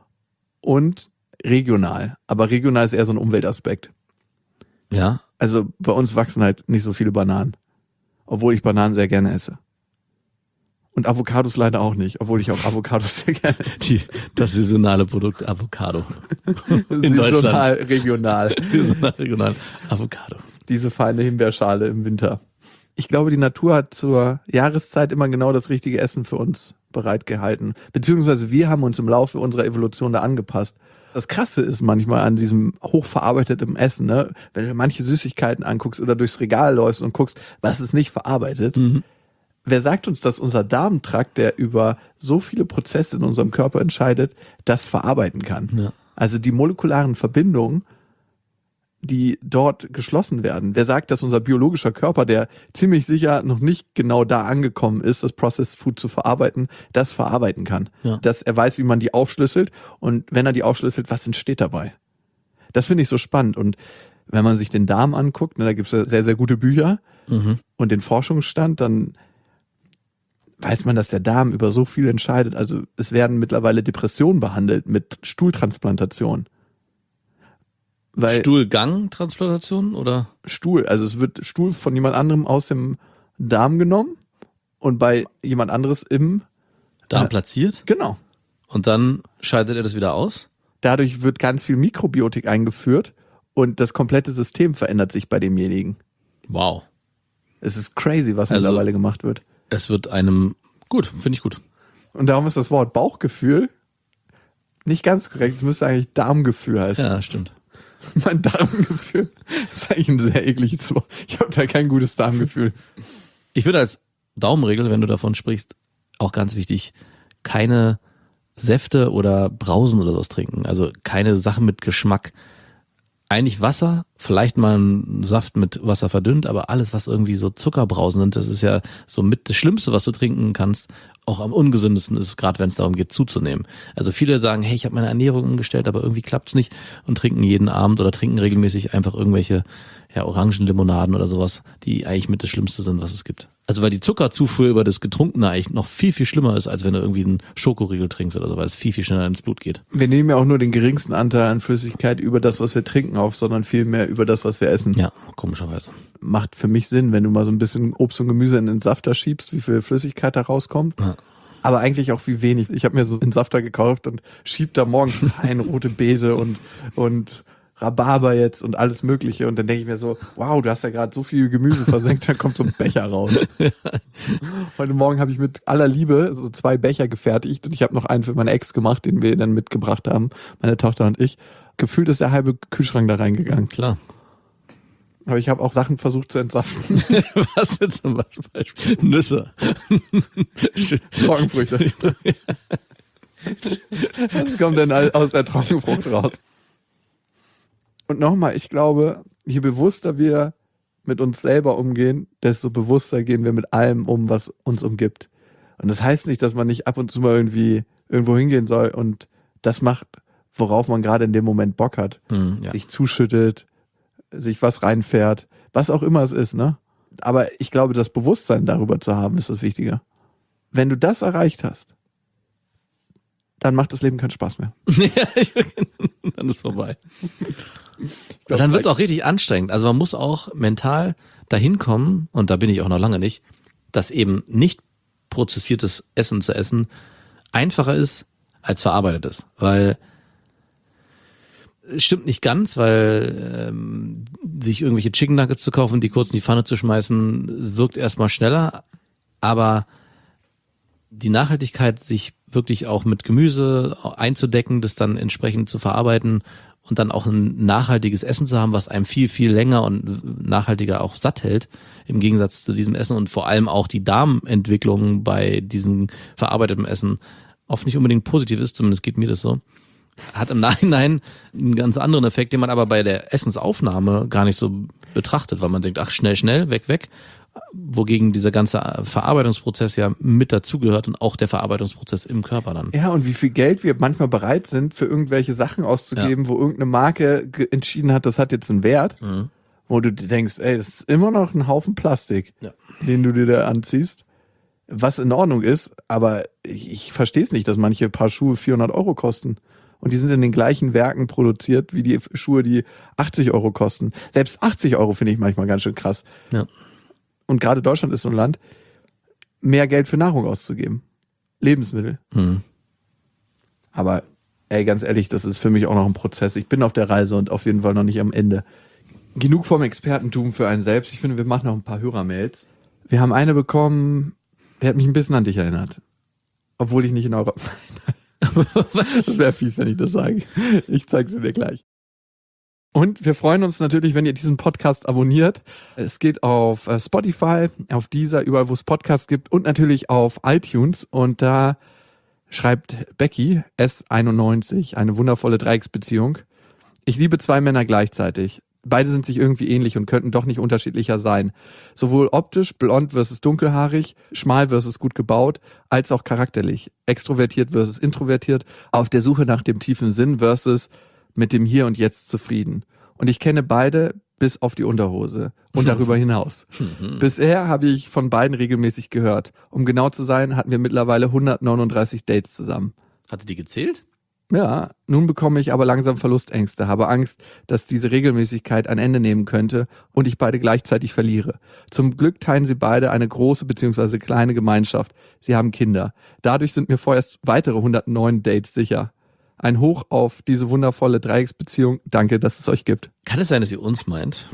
[SPEAKER 3] Und regional. Aber regional ist eher so ein Umweltaspekt.
[SPEAKER 4] Ja.
[SPEAKER 3] Also bei uns wachsen halt nicht so viele Bananen. Obwohl ich Bananen sehr gerne esse. Und Avocados leider auch nicht, obwohl ich auch Avocados sehr gerne esse.
[SPEAKER 4] Das saisonale Produkt Avocado. In
[SPEAKER 3] saisonal,
[SPEAKER 4] Deutschland.
[SPEAKER 3] regional.
[SPEAKER 4] Saisonal, regional. Avocado.
[SPEAKER 3] Diese feine Himbeerschale im Winter. Ich glaube, die Natur hat zur Jahreszeit immer genau das richtige Essen für uns bereitgehalten. Beziehungsweise wir haben uns im Laufe unserer Evolution da angepasst. Das Krasse ist manchmal an diesem hochverarbeiteten Essen, ne? Wenn du manche Süßigkeiten anguckst oder durchs Regal läufst und guckst, was ist nicht verarbeitet. Mhm. Wer sagt uns, dass unser Darmtrakt, der über so viele Prozesse in unserem Körper entscheidet, das verarbeiten kann? Ja. Also die molekularen Verbindungen, die dort geschlossen werden. Wer sagt, dass unser biologischer Körper, der ziemlich sicher noch nicht genau da angekommen ist, das Processed Food zu verarbeiten, das verarbeiten kann. Ja. Dass er weiß, wie man die aufschlüsselt und wenn er die aufschlüsselt, was entsteht dabei? Das finde ich so spannend und wenn man sich den Darm anguckt, ne, da gibt es ja sehr, sehr gute Bücher und den Forschungsstand, dann weiß man, dass der Darm über so viel entscheidet. Also es werden mittlerweile Depressionen behandelt mit Stuhltransplantation.
[SPEAKER 4] Stuhlgangtransplantation oder?
[SPEAKER 3] Stuhl, also es wird Stuhl von jemand anderem aus dem Darm genommen und bei jemand anderes im
[SPEAKER 4] Darm platziert?
[SPEAKER 3] Genau.
[SPEAKER 4] Und dann scheidet er das wieder aus?
[SPEAKER 3] Dadurch wird ganz viel Mikrobiotik eingeführt und das komplette System verändert sich bei demjenigen.
[SPEAKER 4] Wow.
[SPEAKER 3] Es ist crazy, was mittlerweile gemacht wird.
[SPEAKER 4] Es wird einem, gut, finde ich gut.
[SPEAKER 3] Und darum ist das Wort Bauchgefühl nicht ganz korrekt. Es müsste eigentlich Darmgefühl heißen.
[SPEAKER 4] Ja, stimmt.
[SPEAKER 3] Mein Darmgefühl ist eigentlich ein sehr ekliges Wort. Ich habe da kein gutes Darmgefühl.
[SPEAKER 4] Ich würde als Daumenregel, wenn du davon sprichst, auch ganz wichtig, keine Säfte oder Brausen oder sowas trinken. Also keine Sachen mit Geschmack. Eigentlich Wasser, vielleicht mal ein Saft mit Wasser verdünnt, aber alles, was irgendwie so Zuckerbrausen sind, das ist ja so mit das Schlimmste, was du trinken kannst, auch am ungesündesten ist, gerade wenn es darum geht, zuzunehmen. Also viele sagen, hey, ich habe meine Ernährung umgestellt, aber irgendwie klappt's nicht und trinken jeden Abend oder trinken regelmäßig einfach irgendwelche Orangenlimonaden oder sowas, die eigentlich mit das Schlimmste sind, was es gibt. Also weil die Zuckerzufuhr über das Getrunkene eigentlich noch viel, viel schlimmer ist, als wenn du irgendwie einen Schokoriegel trinkst oder so, weil es viel, viel schneller ins Blut geht.
[SPEAKER 3] Wir nehmen ja auch nur den geringsten Anteil an Flüssigkeit über das, was wir trinken auf, sondern viel mehr über das, was wir essen.
[SPEAKER 4] Ja, komischerweise.
[SPEAKER 3] Macht für mich Sinn, wenn du mal so ein bisschen Obst und Gemüse in den Safter schiebst, wie viel Flüssigkeit da rauskommt. Ja. Aber eigentlich auch wie wenig. Ich habe mir so einen Safter gekauft und schieb da morgens rein rote Beete und Rhabarber jetzt und alles Mögliche. Und dann denke ich mir so, wow, du hast ja gerade so viel Gemüse versenkt, dann kommt so ein Becher raus. Heute Morgen habe ich mit aller Liebe so 2 Becher gefertigt und ich habe noch einen für meine Ex gemacht, den wir dann mitgebracht haben, meine Tochter und ich. Gefühlt ist der halbe Kühlschrank da reingegangen.
[SPEAKER 4] Klar.
[SPEAKER 3] Aber ich habe auch Sachen versucht zu entsaften.
[SPEAKER 4] Was jetzt zum Beispiel? Nüsse.
[SPEAKER 3] Trockenfrüchte. Was kommt denn aus der Trockenfrucht raus? Und nochmal, ich glaube, je bewusster wir mit uns selber umgehen, desto bewusster gehen wir mit allem um, was uns umgibt. Und das heißt nicht, dass man nicht ab und zu mal irgendwie irgendwo hingehen soll und das macht, worauf man gerade in dem Moment Bock hat.
[SPEAKER 4] Ja.
[SPEAKER 3] Sich zuschüttet, sich was reinfährt, was auch immer es ist, ne? Aber ich glaube, das Bewusstsein darüber zu haben, ist das Wichtige. Wenn du das erreicht hast, dann macht das Leben keinen Spaß mehr.
[SPEAKER 4] Dann ist vorbei. Und dann wird es auch richtig anstrengend. Also man muss auch mental dahin kommen, und da bin ich auch noch lange nicht, dass eben nicht prozessiertes Essen zu essen einfacher ist als verarbeitetes. Weil es stimmt nicht ganz, weil sich irgendwelche Chicken Nuggets zu kaufen, die kurz in die Pfanne zu schmeißen, wirkt erstmal schneller, aber die Nachhaltigkeit, sich wirklich auch mit Gemüse einzudecken, das dann entsprechend zu verarbeiten und dann auch ein nachhaltiges Essen zu haben, was einem viel, viel länger und nachhaltiger auch satt hält, im Gegensatz zu diesem Essen, und vor allem auch die Darmentwicklung bei diesem verarbeiteten Essen oft nicht unbedingt positiv ist, zumindest geht mir das so, hat im Nachhinein einen ganz anderen Effekt, den man aber bei der Essensaufnahme gar nicht so betrachtet, weil man denkt, ach, schnell, weg, wogegen dieser ganze Verarbeitungsprozess ja mit dazugehört und auch der Verarbeitungsprozess im Körper dann.
[SPEAKER 3] Ja, und wie viel Geld wir manchmal bereit sind, für irgendwelche Sachen auszugeben, wo irgendeine Marke entschieden hat, das hat jetzt einen Wert, wo du dir denkst, ey, das ist immer noch ein Haufen Plastik, den du dir da anziehst, was in Ordnung ist, aber ich verstehe es nicht, dass manche Paar Schuhe 400 € kosten. Und die sind in den gleichen Werken produziert, wie die Schuhe, die 80 € kosten. Selbst 80 € finde ich manchmal ganz schön krass.
[SPEAKER 4] Ja.
[SPEAKER 3] Und gerade Deutschland ist so ein Land, mehr Geld für Nahrung auszugeben. Lebensmittel. Aber ey, ganz ehrlich, das ist für mich auch noch ein Prozess. Ich bin auf der Reise und auf jeden Fall noch nicht am Ende. Genug vom Expertentum für einen selbst. Ich finde, wir machen noch ein paar Hörermails. Wir haben eine bekommen, der hat mich ein bisschen an dich erinnert. Obwohl ich nicht in eurer... Das wäre fies, wenn ich das sage. Ich zeige sie dir gleich. Und wir freuen uns natürlich, wenn ihr diesen Podcast abonniert. Es geht auf Spotify, auf Deezer, überall wo es Podcasts gibt und natürlich auf iTunes. Und da schreibt Becky S91, eine wundervolle Dreiecksbeziehung. Ich liebe 2 Männer gleichzeitig. Beide sind sich irgendwie ähnlich und könnten doch nicht unterschiedlicher sein. Sowohl optisch, blond versus dunkelhaarig, schmal versus gut gebaut, als auch charakterlich. Extrovertiert versus introvertiert, auf der Suche nach dem tiefen Sinn versus mit dem Hier und Jetzt zufrieden. Und ich kenne beide bis auf die Unterhose und darüber hinaus. Bisher habe ich von beiden regelmäßig gehört. Um genau zu sein, hatten wir mittlerweile 139 Dates zusammen.
[SPEAKER 4] Hatte die gezählt?
[SPEAKER 3] Ja, nun bekomme ich aber langsam Verlustängste, habe Angst, dass diese Regelmäßigkeit ein Ende nehmen könnte und ich beide gleichzeitig verliere. Zum Glück teilen sie beide eine große bzw. kleine Gemeinschaft. Sie haben Kinder. Dadurch sind mir vorerst weitere 109 Dates sicher. Ein Hoch auf diese wundervolle Dreiecksbeziehung. Danke, dass es euch gibt.
[SPEAKER 4] Kann es sein, dass ihr uns meint?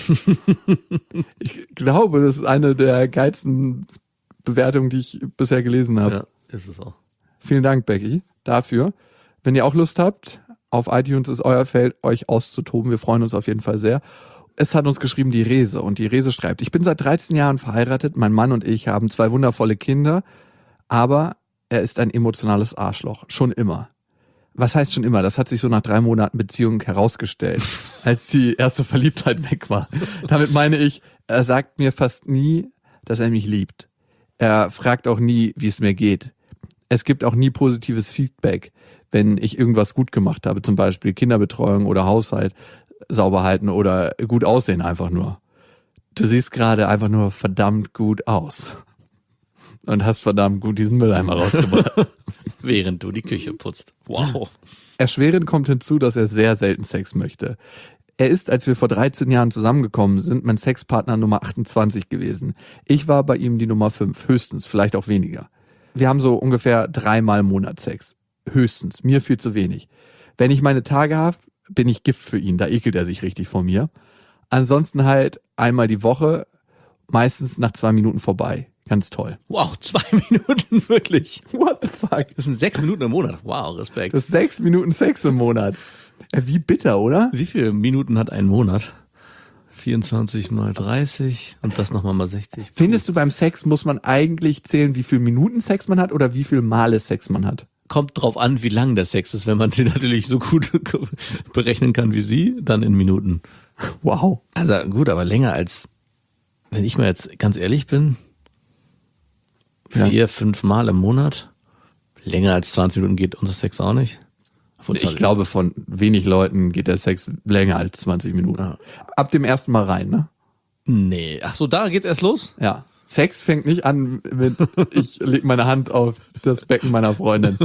[SPEAKER 3] Ich glaube, das ist eine der geilsten Bewertungen, die ich bisher gelesen habe.
[SPEAKER 4] Ja, ist es auch.
[SPEAKER 3] Vielen Dank, Becky, dafür. Wenn ihr auch Lust habt, auf iTunes ist euer Feld, euch auszutoben. Wir freuen uns auf jeden Fall sehr. Es hat uns geschrieben die Rese und die Rese schreibt, ich bin seit 13 Jahren verheiratet, mein Mann und ich haben 2 wundervolle Kinder, aber er ist ein emotionales Arschloch, schon immer. Was heißt schon immer? Das hat sich so nach 3 Monaten Beziehung herausgestellt, als die erste Verliebtheit weg war. Damit meine ich, er sagt mir fast nie, dass er mich liebt. Er fragt auch nie, wie es mir geht. Es gibt auch nie positives Feedback, wenn ich irgendwas gut gemacht habe, zum Beispiel Kinderbetreuung oder Haushalt sauber halten oder gut aussehen einfach nur. Du siehst gerade einfach nur verdammt gut aus und hast verdammt gut diesen Mülleimer rausgebracht.
[SPEAKER 4] Während du die Küche putzt. Wow.
[SPEAKER 3] Erschwerend kommt hinzu, dass er sehr selten Sex möchte. Er ist, als wir vor 13 Jahren zusammengekommen sind, mein Sexpartner Nummer 28 gewesen. Ich war bei ihm die Nummer 5, höchstens, vielleicht auch weniger. Wir haben so ungefähr 3-mal im Monat Sex. Höchstens, mir viel zu wenig. Wenn ich meine Tage habe, bin ich Gift für ihn. Da ekelt er sich richtig vor mir. Ansonsten halt einmal die Woche, meistens nach 2 Minuten vorbei. Ganz toll.
[SPEAKER 4] Wow, 2 Minuten, wirklich.
[SPEAKER 3] What the fuck?
[SPEAKER 4] Das sind 6 Minuten im Monat. Wow, Respekt.
[SPEAKER 3] Das ist 6 Minuten Sex im Monat. Wie bitter, oder?
[SPEAKER 4] Wie viele Minuten hat ein Monat? 24 mal 30 und das nochmal mal 60.
[SPEAKER 3] Findest du, beim Sex muss man eigentlich zählen, wie viel Minuten Sex man hat oder wie viel Male Sex man hat?
[SPEAKER 4] Kommt drauf an, wie lang der Sex ist. Wenn man den natürlich so gut berechnen kann wie sie, dann in Minuten.
[SPEAKER 3] Wow.
[SPEAKER 4] Also gut, aber länger als, wenn ich mal jetzt ganz ehrlich bin, 4, 5 Mal im Monat. Länger als 20 Minuten geht unser Sex auch nicht.
[SPEAKER 3] Ich glaube, von wenig Leuten geht der Sex länger als 20 Minuten.
[SPEAKER 4] Ja.
[SPEAKER 3] Ab dem ersten Mal rein, ne?
[SPEAKER 4] Nee. Ach so, da geht's erst los?
[SPEAKER 3] Ja. Sex fängt nicht an, wenn ich leg meine Hand auf das Becken meiner Freundin.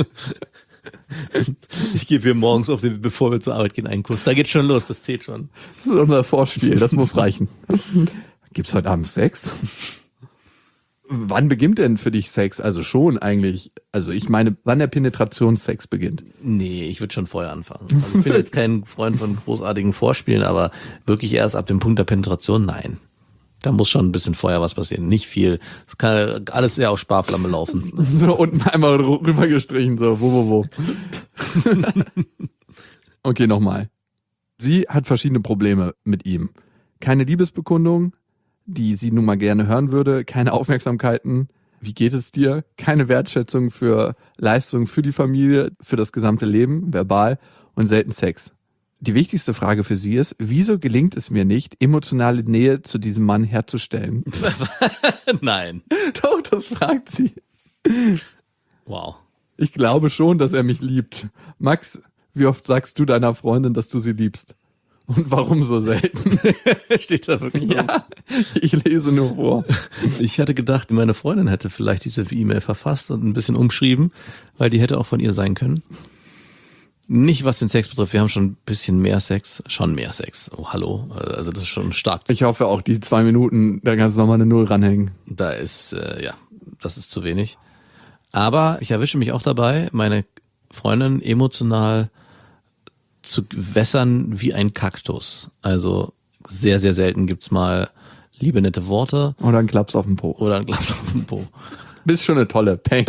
[SPEAKER 4] Ich gebe ihr morgens, bevor wir zur Arbeit gehen, einen Kuss. Da geht's schon los, das zählt schon.
[SPEAKER 3] Das ist unser Vorspiel, das muss reichen. Gibt's heute Abend Sex? Wann beginnt denn für dich Sex? Also schon eigentlich, also ich meine, wann der Penetrationssex beginnt.
[SPEAKER 4] Nee, ich würde schon vorher anfangen. Also ich bin jetzt kein Freund von großartigen Vorspielen, aber wirklich erst ab dem Punkt der Penetration, nein. Da muss schon ein bisschen vorher was passieren. Nicht viel. Es kann alles sehr auf Sparflamme laufen.
[SPEAKER 3] So unten einmal rüber gestrichen, so wo. Okay, nochmal. Sie hat verschiedene Probleme mit ihm. Keine Liebesbekundung, die sie nun mal gerne hören würde, keine Aufmerksamkeiten, wie geht es dir, keine Wertschätzung für Leistung für die Familie, für das gesamte Leben, verbal und selten Sex. Die wichtigste Frage für sie ist, wieso gelingt es mir nicht, emotionale Nähe zu diesem Mann herzustellen?
[SPEAKER 4] Nein.
[SPEAKER 3] Doch, das fragt sie.
[SPEAKER 4] Wow.
[SPEAKER 3] Ich glaube schon, dass er mich liebt. Max, wie oft sagst du deiner Freundin, dass du sie liebst? Und warum so selten?
[SPEAKER 4] Steht da wirklich?
[SPEAKER 3] Ja, ich lese nur vor.
[SPEAKER 4] Ich hatte gedacht, meine Freundin hätte vielleicht diese E-Mail verfasst und ein bisschen umschrieben, weil die hätte auch von ihr sein können. Nicht, was den Sex betrifft. Wir haben schon ein bisschen mehr Sex. Schon mehr Sex. Oh, hallo. Also das ist schon stark.
[SPEAKER 3] Ich hoffe auch, die 2 Minuten, da kannst du nochmal eine 0 ranhängen.
[SPEAKER 4] Da ist, das ist zu wenig. Aber ich erwische mich auch dabei, meine Freundin emotional zu wässern wie ein Kaktus. Also sehr, sehr selten gibt's mal liebe, nette Worte.
[SPEAKER 3] Oder ein Klaps auf den Po.
[SPEAKER 4] Oder ein Klaps auf den Po.
[SPEAKER 3] Bist schon eine tolle Peng.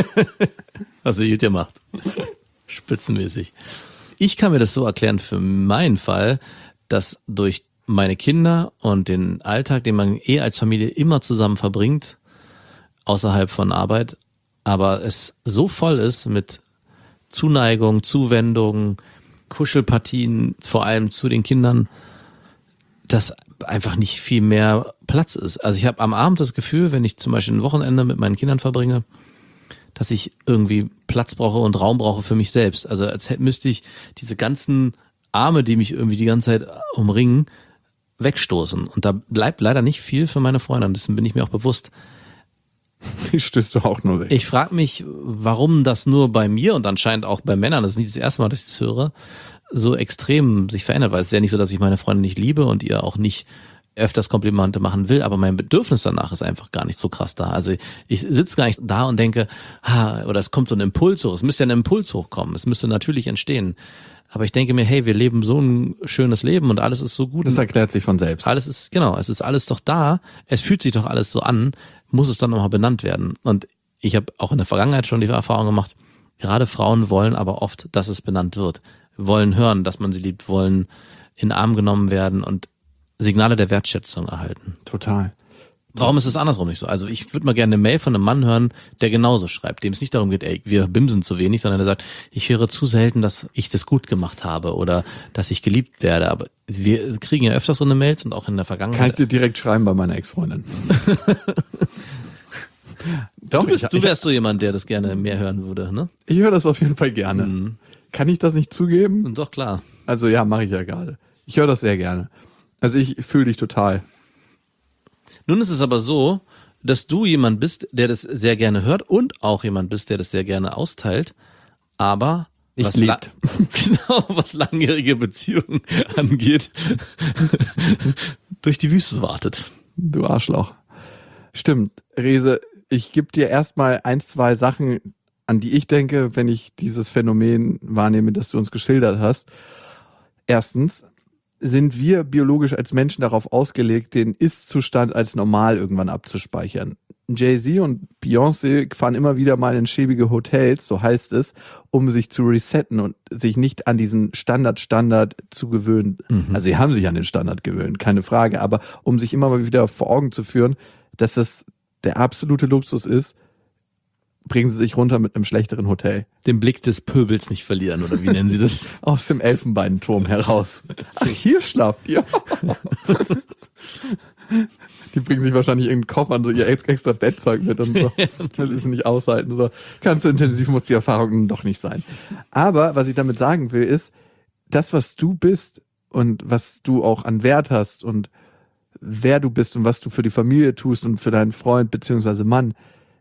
[SPEAKER 4] Was sie gut gemacht. Spitzenmäßig. Ich kann mir das so erklären für meinen Fall, dass durch meine Kinder und den Alltag, den man als Familie immer zusammen verbringt, außerhalb von Arbeit, aber es so voll ist mit Zuneigung, Zuwendung, Kuschelpartien, vor allem zu den Kindern, dass einfach nicht viel mehr Platz ist. Also ich habe am Abend das Gefühl, wenn ich zum Beispiel ein Wochenende mit meinen Kindern verbringe, dass ich irgendwie Platz brauche und Raum brauche für mich selbst. Also als müsste ich diese ganzen Arme, die mich irgendwie die ganze Zeit umringen, wegstoßen. Und da bleibt leider nicht viel für meine Freundin. Dessen bin ich mir auch bewusst.
[SPEAKER 3] Die stößt du auch nur weg.
[SPEAKER 4] Ich frage mich, warum das nur bei mir und anscheinend auch bei Männern, das ist nicht das erste Mal, dass ich das höre, so extrem sich verändert. Weil es ist ja nicht so, dass ich meine Freundin nicht liebe und ihr auch nicht öfters Komplimente machen will, aber mein Bedürfnis danach ist einfach gar nicht so krass da. Also ich sitze gar nicht da und denke, oder es kommt so ein Impuls hoch. Es müsste ja ein Impuls hochkommen. Es müsste natürlich entstehen. Aber ich denke mir, hey, wir leben so ein schönes Leben und alles ist so gut.
[SPEAKER 3] Das erklärt sich von selbst.
[SPEAKER 4] Alles ist, genau, es ist alles doch da. Es fühlt sich doch alles so an. Muss es dann nochmal benannt werden. Und ich habe auch in der Vergangenheit schon die Erfahrung gemacht, gerade Frauen wollen aber oft, dass es benannt wird. Wollen hören, dass man sie liebt, wollen in den Arm genommen werden und Signale der Wertschätzung erhalten.
[SPEAKER 3] Total.
[SPEAKER 4] Warum ist es andersrum nicht so? Also ich würde mal gerne eine Mail von einem Mann hören, der genauso schreibt, dem es nicht darum geht, ey, wir bimsen zu wenig, sondern der sagt, ich höre zu selten, dass ich das gut gemacht habe oder dass ich geliebt werde. Aber wir kriegen ja öfters so eine Mails und auch in der Vergangenheit.
[SPEAKER 3] Kann ich dir direkt schreiben bei meiner Ex-Freundin. Doch,
[SPEAKER 4] du wärst so jemand, der das gerne mehr hören würde, ne?
[SPEAKER 3] Ich höre das auf jeden Fall gerne.
[SPEAKER 4] Mhm.
[SPEAKER 3] Kann ich das nicht zugeben?
[SPEAKER 4] Und doch, klar.
[SPEAKER 3] Also ja, mache ich ja gerade. Ich höre das sehr gerne. Also ich fühle dich total.
[SPEAKER 4] Nun ist es aber so, dass du jemand bist, der das sehr gerne hört und auch jemand bist, der das sehr gerne austeilt, aber
[SPEAKER 3] Nicht liebt.
[SPEAKER 4] Genau, was langjährige Beziehungen angeht, durch die Wüste wartet.
[SPEAKER 3] Du Arschloch. Stimmt, Rese, ich gebe dir erstmal 1, 2 Sachen, an die ich denke, wenn ich dieses Phänomen wahrnehme, das du uns geschildert hast. Erstens sind wir biologisch als Menschen darauf ausgelegt, den Ist-Zustand als normal irgendwann abzuspeichern. Jay-Z und Beyoncé fahren immer wieder mal in schäbige Hotels, so heißt es, um sich zu resetten und sich nicht an diesen Standard zu gewöhnen. Also sie haben sich an den Standard gewöhnt, keine Frage, aber um sich immer mal wieder vor Augen zu führen, dass das der absolute Luxus ist, bringen sie sich runter mit einem schlechteren Hotel.
[SPEAKER 4] Den Blick des Pöbels nicht verlieren, oder wie nennen Sie das?
[SPEAKER 3] Aus dem Elfenbeinturm heraus. Ach, hier schlaft ihr. Die bringen sich wahrscheinlich irgendeinen Koffer und so ihr extra Bettzeug mit und so. Das ist nicht aushalten. So ganz so intensiv muss die Erfahrung doch nicht sein. Aber was ich damit sagen will, ist, das, was du bist und was du auch an Wert hast und wer du bist und was du für die Familie tust und für deinen Freund beziehungsweise Mann,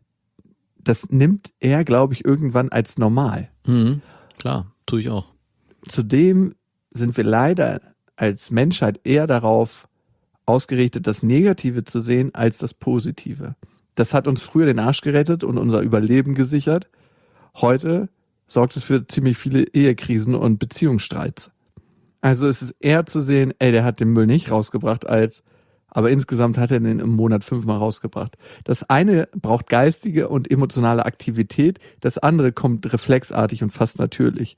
[SPEAKER 3] das nimmt er, glaube ich, irgendwann als normal.
[SPEAKER 4] Klar, tue ich auch.
[SPEAKER 3] Zudem sind wir leider als Menschheit eher darauf ausgerichtet, das Negative zu sehen als das Positive. Das hat uns früher den Arsch gerettet und unser Überleben gesichert. Heute sorgt es für ziemlich viele Ehekrisen und Beziehungsstreits. Also es ist eher zu sehen, der hat den Müll nicht rausgebracht, aber insgesamt hat er den im Monat 5-mal rausgebracht. Das eine braucht geistige und emotionale Aktivität, das andere kommt reflexartig und fast natürlich.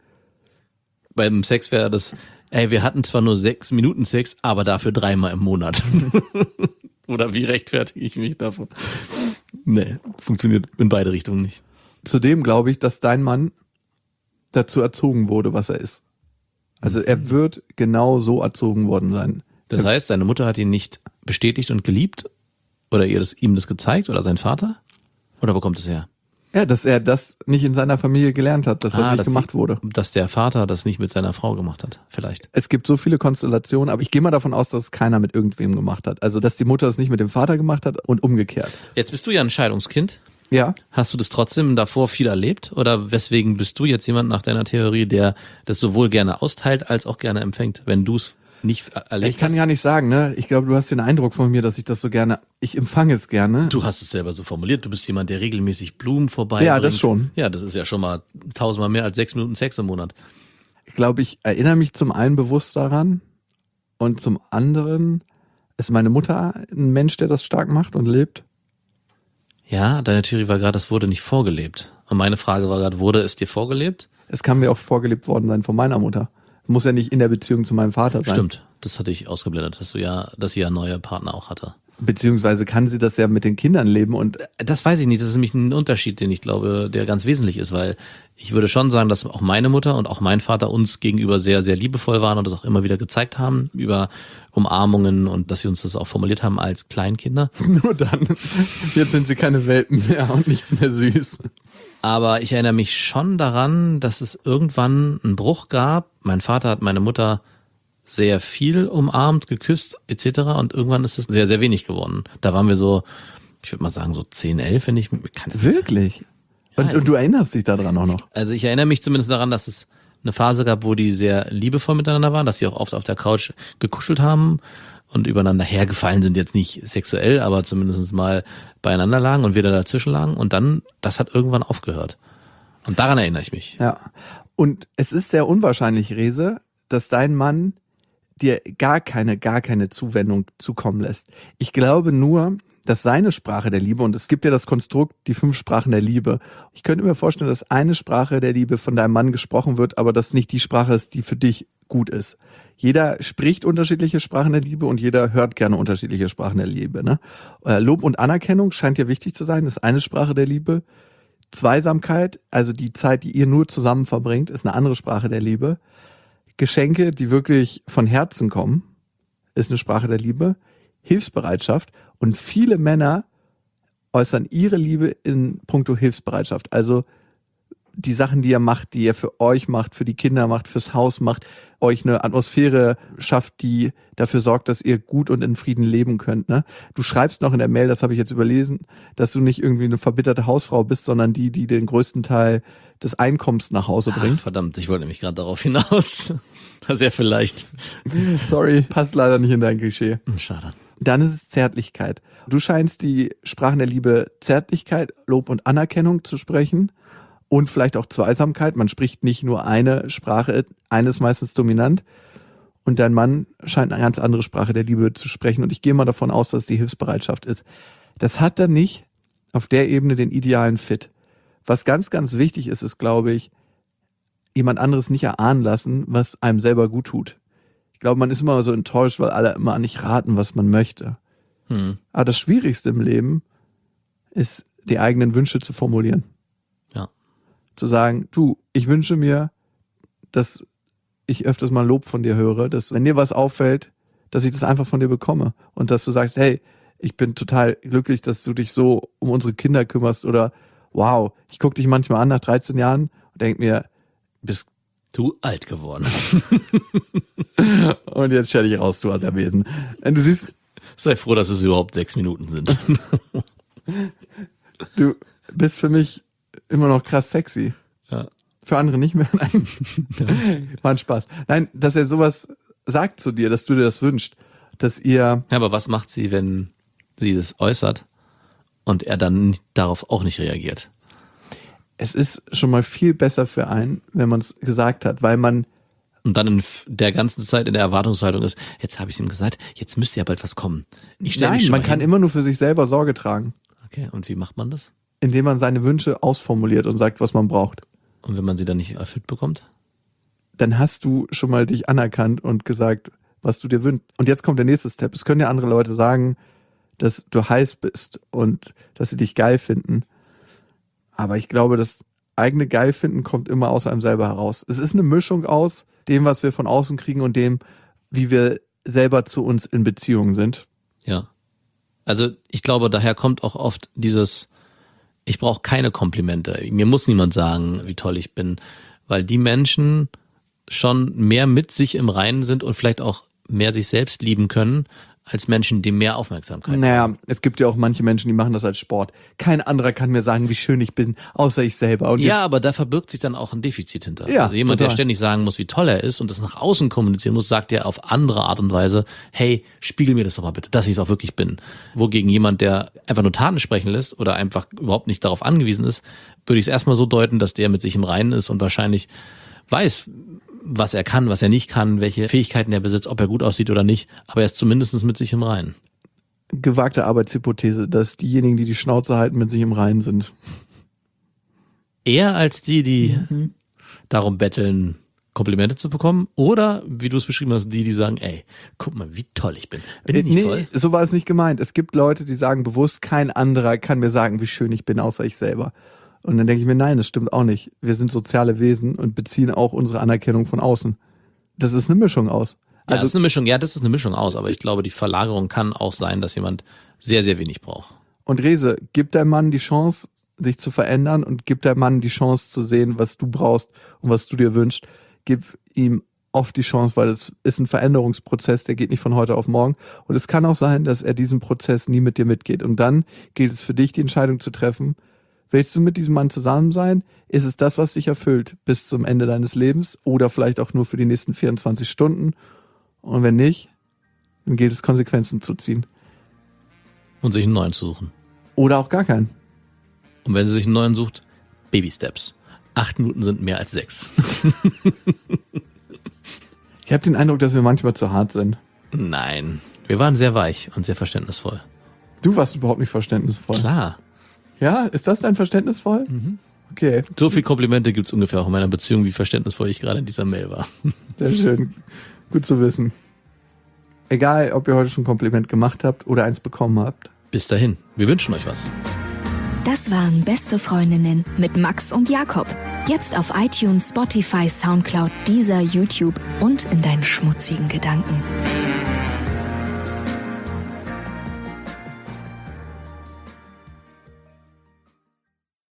[SPEAKER 4] Beim Sex wäre das, wir hatten zwar nur 6 Minuten Sex, aber dafür 3-mal im Monat. Oder wie rechtfertige ich mich davon? Nee, funktioniert in beide Richtungen nicht.
[SPEAKER 3] Zudem glaube ich, dass dein Mann dazu erzogen wurde, was er ist. Also er wird genau so erzogen worden sein.
[SPEAKER 4] Das heißt, seine Mutter hat ihn nicht bestätigt und geliebt? Oder ihm das gezeigt? Oder sein Vater? Oder wo kommt es her?
[SPEAKER 3] Ja, dass er das nicht in seiner Familie gelernt hat, dass das nicht gemacht wurde.
[SPEAKER 4] Dass der Vater das nicht mit seiner Frau gemacht hat, vielleicht.
[SPEAKER 3] Es gibt so viele Konstellationen, aber ich gehe mal davon aus, dass es keiner mit irgendwem gemacht hat. Also, dass die Mutter das nicht mit dem Vater gemacht hat und umgekehrt.
[SPEAKER 4] Jetzt bist du ja ein Scheidungskind.
[SPEAKER 3] Ja.
[SPEAKER 4] Hast du das trotzdem davor viel erlebt? Oder weswegen bist du jetzt jemand nach deiner Theorie, der das sowohl gerne austeilt, als auch gerne empfängt, wenn du es nicht erlebt hast?
[SPEAKER 3] Ich kann gar nicht sagen, ne? Ich glaube, du hast den Eindruck von mir, dass ich das so gerne, ich empfange es gerne.
[SPEAKER 4] Du hast es selber so formuliert. Du bist jemand, der regelmäßig Blumen vorbeibringt.
[SPEAKER 3] Ja, das schon.
[SPEAKER 4] Ja, das ist ja schon mal 1000-mal mehr als 6 Minuten Sex im Monat.
[SPEAKER 3] Ich glaube, ich erinnere mich zum einen bewusst daran und zum anderen ist meine Mutter ein Mensch, der das stark macht und lebt.
[SPEAKER 4] Ja, deine Theorie war gerade, es wurde nicht vorgelebt. Und meine Frage war gerade, wurde es dir vorgelebt?
[SPEAKER 3] Es kann mir auch vorgelebt worden sein von meiner Mutter. Muss ja nicht in der Beziehung zu meinem Vater sein.
[SPEAKER 4] Stimmt, das hatte ich ausgeblendet, dass sie ja neue Partner auch hatte.
[SPEAKER 3] Beziehungsweise kann sie das ja mit den Kindern leben und
[SPEAKER 4] das weiß ich nicht, das ist nämlich ein Unterschied, den ich glaube, der ganz wesentlich ist, weil ich würde schon sagen, dass auch meine Mutter und auch mein Vater uns gegenüber sehr, sehr liebevoll waren und das auch immer wieder gezeigt haben über Umarmungen und dass sie uns das auch formuliert haben als Kleinkinder.
[SPEAKER 3] Nur dann. Jetzt sind sie keine Welpen mehr und nicht mehr süß.
[SPEAKER 4] Aber ich erinnere mich schon daran, dass es irgendwann einen Bruch gab. Mein Vater hat meine Mutter sehr viel umarmt, geküsst etc. Und irgendwann ist es sehr, sehr wenig geworden. Da waren wir so, ich würde mal sagen, so 10, 11, wenn ich kann es
[SPEAKER 3] wirklich?
[SPEAKER 4] Ja,
[SPEAKER 3] und du erinnerst dich daran auch noch?
[SPEAKER 4] Also ich erinnere mich zumindest daran, dass es eine Phase gab, wo die sehr liebevoll miteinander waren, dass sie auch oft auf der Couch gekuschelt haben und übereinander hergefallen sind, jetzt nicht sexuell, aber zumindest mal beieinander lagen und wir da dazwischen lagen. Und dann, das hat irgendwann aufgehört. Und daran erinnere ich mich.
[SPEAKER 3] Ja. Und es ist sehr unwahrscheinlich, Rese, dass dein Mann dir gar keine Zuwendung zukommen lässt. Ich glaube nur, dass seine Sprache der Liebe, und es gibt ja das Konstrukt, die 5 Sprachen der Liebe. Ich könnte mir vorstellen, dass eine Sprache der Liebe von deinem Mann gesprochen wird, aber das nicht die Sprache ist, die für dich gut ist. Jeder spricht unterschiedliche Sprachen der Liebe und jeder hört gerne unterschiedliche Sprachen der Liebe. Ne? Lob und Anerkennung scheint dir wichtig zu sein, das ist eine Sprache der Liebe. Zweisamkeit, also die Zeit, die ihr nur zusammen verbringt, ist eine andere Sprache der Liebe. Geschenke, die wirklich von Herzen kommen, ist eine Sprache der Liebe. Hilfsbereitschaft. Und viele Männer äußern ihre Liebe in puncto Hilfsbereitschaft. Also die Sachen, die ihr macht, die ihr für euch macht, für die Kinder macht, fürs Haus macht, euch eine Atmosphäre schafft, die dafür sorgt, dass ihr gut und in Frieden leben könnt. Ne? Du schreibst noch in der Mail, das habe ich jetzt überlesen, dass du nicht irgendwie eine verbitterte Hausfrau bist, sondern die den größten Teil des Einkommens nach Hause bringt.
[SPEAKER 4] Ach, verdammt, ich wollte nämlich gerade darauf hinaus. Sehr vielleicht.
[SPEAKER 3] Sorry, passt leider nicht in dein Klischee.
[SPEAKER 4] Schade.
[SPEAKER 3] Dann ist es Zärtlichkeit. Du scheinst die Sprachen der Liebe Zärtlichkeit, Lob und Anerkennung zu sprechen und vielleicht auch Zweisamkeit. Man spricht nicht nur eine Sprache, eine ist meistens dominant. und dein Mann scheint eine ganz andere Sprache der Liebe zu sprechen und ich gehe mal davon aus, dass es die Hilfsbereitschaft ist. Das hat dann nicht auf der Ebene den idealen Fit. Was ganz, ganz wichtig ist, ist, glaube ich, jemand anderes nicht erahnen lassen, was einem selber gut tut. Ich glaube, man ist immer so enttäuscht, weil alle immer nicht raten, was man möchte. Aber das Schwierigste im Leben ist, die eigenen Wünsche zu formulieren.
[SPEAKER 4] Ja.
[SPEAKER 3] Zu sagen, du, ich wünsche mir, dass ich öfters mal Lob von dir höre, dass wenn dir was auffällt, dass ich das einfach von dir bekomme und dass du sagst, hey, ich bin total glücklich, dass du dich so um unsere Kinder kümmerst oder wow, ich gucke dich manchmal an nach 13 Jahren und denke mir, bist
[SPEAKER 4] du alt geworden.
[SPEAKER 3] Und jetzt stell dich raus, du alter Wesen. Du siehst,
[SPEAKER 4] sei froh, dass es überhaupt 6 Minuten sind.
[SPEAKER 3] Du bist für mich immer noch krass sexy.
[SPEAKER 4] Ja.
[SPEAKER 3] Für andere nicht mehr. Nein. War ein Spaß. Nein, dass er sowas sagt zu dir, dass du dir das wünschst, dass ihr...
[SPEAKER 4] Ja, aber was macht sie, wenn sie das äußert und er dann darauf auch nicht reagiert?
[SPEAKER 3] Es ist schon mal viel besser für einen, wenn man es gesagt hat, weil man...
[SPEAKER 4] Und dann in der ganzen Zeit in der Erwartungshaltung ist, jetzt habe ich es ihm gesagt, jetzt müsste ja bald was kommen.
[SPEAKER 3] Nein, man kann immer nur für sich selber Sorge tragen.
[SPEAKER 4] Okay, und wie macht man das?
[SPEAKER 3] Indem man seine Wünsche ausformuliert und sagt, was man braucht.
[SPEAKER 4] Und wenn man sie dann nicht erfüllt bekommt?
[SPEAKER 3] Dann hast du schon mal dich anerkannt und gesagt, was du dir wünschst. Und jetzt kommt der nächste Step. Es können ja andere Leute sagen, dass du heiß bist und dass sie dich geil finden. Aber ich glaube, das eigene geil finden kommt immer aus einem selber heraus. Es ist eine Mischung aus dem, was wir von außen kriegen und dem, wie wir selber zu uns in Beziehung sind.
[SPEAKER 4] Ja. Also ich glaube, daher kommt auch oft dieses, ich brauche keine Komplimente. Mir muss niemand sagen, wie toll ich bin, weil die Menschen schon mehr mit sich im Reinen sind und vielleicht auch mehr sich selbst lieben können, als Menschen, die mehr Aufmerksamkeit haben.
[SPEAKER 3] Naja, es gibt ja auch manche Menschen, die machen das als Sport. Kein anderer kann mir sagen, wie schön ich bin, außer ich selber. Und
[SPEAKER 4] ja, aber da verbirgt sich dann auch ein Defizit hinter.
[SPEAKER 3] Ja,
[SPEAKER 4] also jemand,
[SPEAKER 3] total.
[SPEAKER 4] der ständig sagen muss, wie toll er ist und das nach außen kommunizieren muss, sagt ja auf andere Art und Weise, hey, spiegel mir das doch mal bitte, dass ich es auch wirklich bin. Wogegen jemand, der einfach nur Taten sprechen lässt oder einfach überhaupt nicht darauf angewiesen ist, würde ich es erstmal so deuten, dass der mit sich im Reinen ist und wahrscheinlich weiß, was er kann, was er nicht kann, welche Fähigkeiten er besitzt, ob er gut aussieht oder nicht, aber er ist zumindest mit sich im Reinen.
[SPEAKER 3] Gewagte Arbeitshypothese, dass diejenigen, die die Schnauze halten, mit sich im Reinen sind.
[SPEAKER 4] Eher als die darum betteln, Komplimente zu bekommen, oder, wie du es beschrieben hast, die sagen, ey, guck mal, wie toll ich bin. Bin ich nicht toll?
[SPEAKER 3] So war es nicht gemeint. Es gibt Leute, die sagen bewusst, kein anderer kann mir sagen, wie schön ich bin, außer ich selber. Und dann denke ich mir, nein, das stimmt auch nicht. Wir sind soziale Wesen und beziehen auch unsere Anerkennung von außen. Das ist eine Mischung aus.
[SPEAKER 4] Ja, das ist eine Mischung. Ja, das ist eine Mischung aus. Aber ich glaube, die Verlagerung kann auch sein, dass jemand sehr, sehr wenig braucht.
[SPEAKER 3] Und Rese, gib deinem Mann die Chance, sich zu verändern und gib deinem Mann die Chance zu sehen, was du brauchst und was du dir wünschst. Gib ihm oft die Chance, weil es ist ein Veränderungsprozess, der geht nicht von heute auf morgen. Und es kann auch sein, dass er diesen Prozess nie mit dir mitgeht. Und dann gilt es für dich, die Entscheidung zu treffen, willst du mit diesem Mann zusammen sein? Ist es das, was dich erfüllt bis zum Ende deines Lebens oder vielleicht auch nur für die nächsten 24 Stunden? Und wenn nicht, dann gilt es, Konsequenzen zu ziehen.
[SPEAKER 4] Und sich einen neuen zu suchen.
[SPEAKER 3] Oder auch gar keinen.
[SPEAKER 4] Und wenn sie sich einen neuen sucht, Baby Steps. 8 Minuten sind mehr als 6.
[SPEAKER 3] Ich habe den Eindruck, dass wir manchmal zu hart sind.
[SPEAKER 4] Nein, wir waren sehr weich und sehr verständnisvoll.
[SPEAKER 3] Du warst überhaupt nicht verständnisvoll.
[SPEAKER 4] Klar.
[SPEAKER 3] Ja, ist das dein verständnisvoll? Mhm. Okay.
[SPEAKER 4] So viel Komplimente gibt's ungefähr auch in meiner Beziehung, wie verständnisvoll ich gerade in dieser Mail war.
[SPEAKER 3] Sehr schön. Gut zu wissen. Egal, ob ihr heute schon ein Kompliment gemacht habt oder eins bekommen habt.
[SPEAKER 4] Bis dahin, wir wünschen euch was.
[SPEAKER 1] Das waren Beste Freundinnen mit Max und Jakob. Jetzt auf iTunes, Spotify, Soundcloud, Deezer, YouTube und in deinen schmutzigen Gedanken.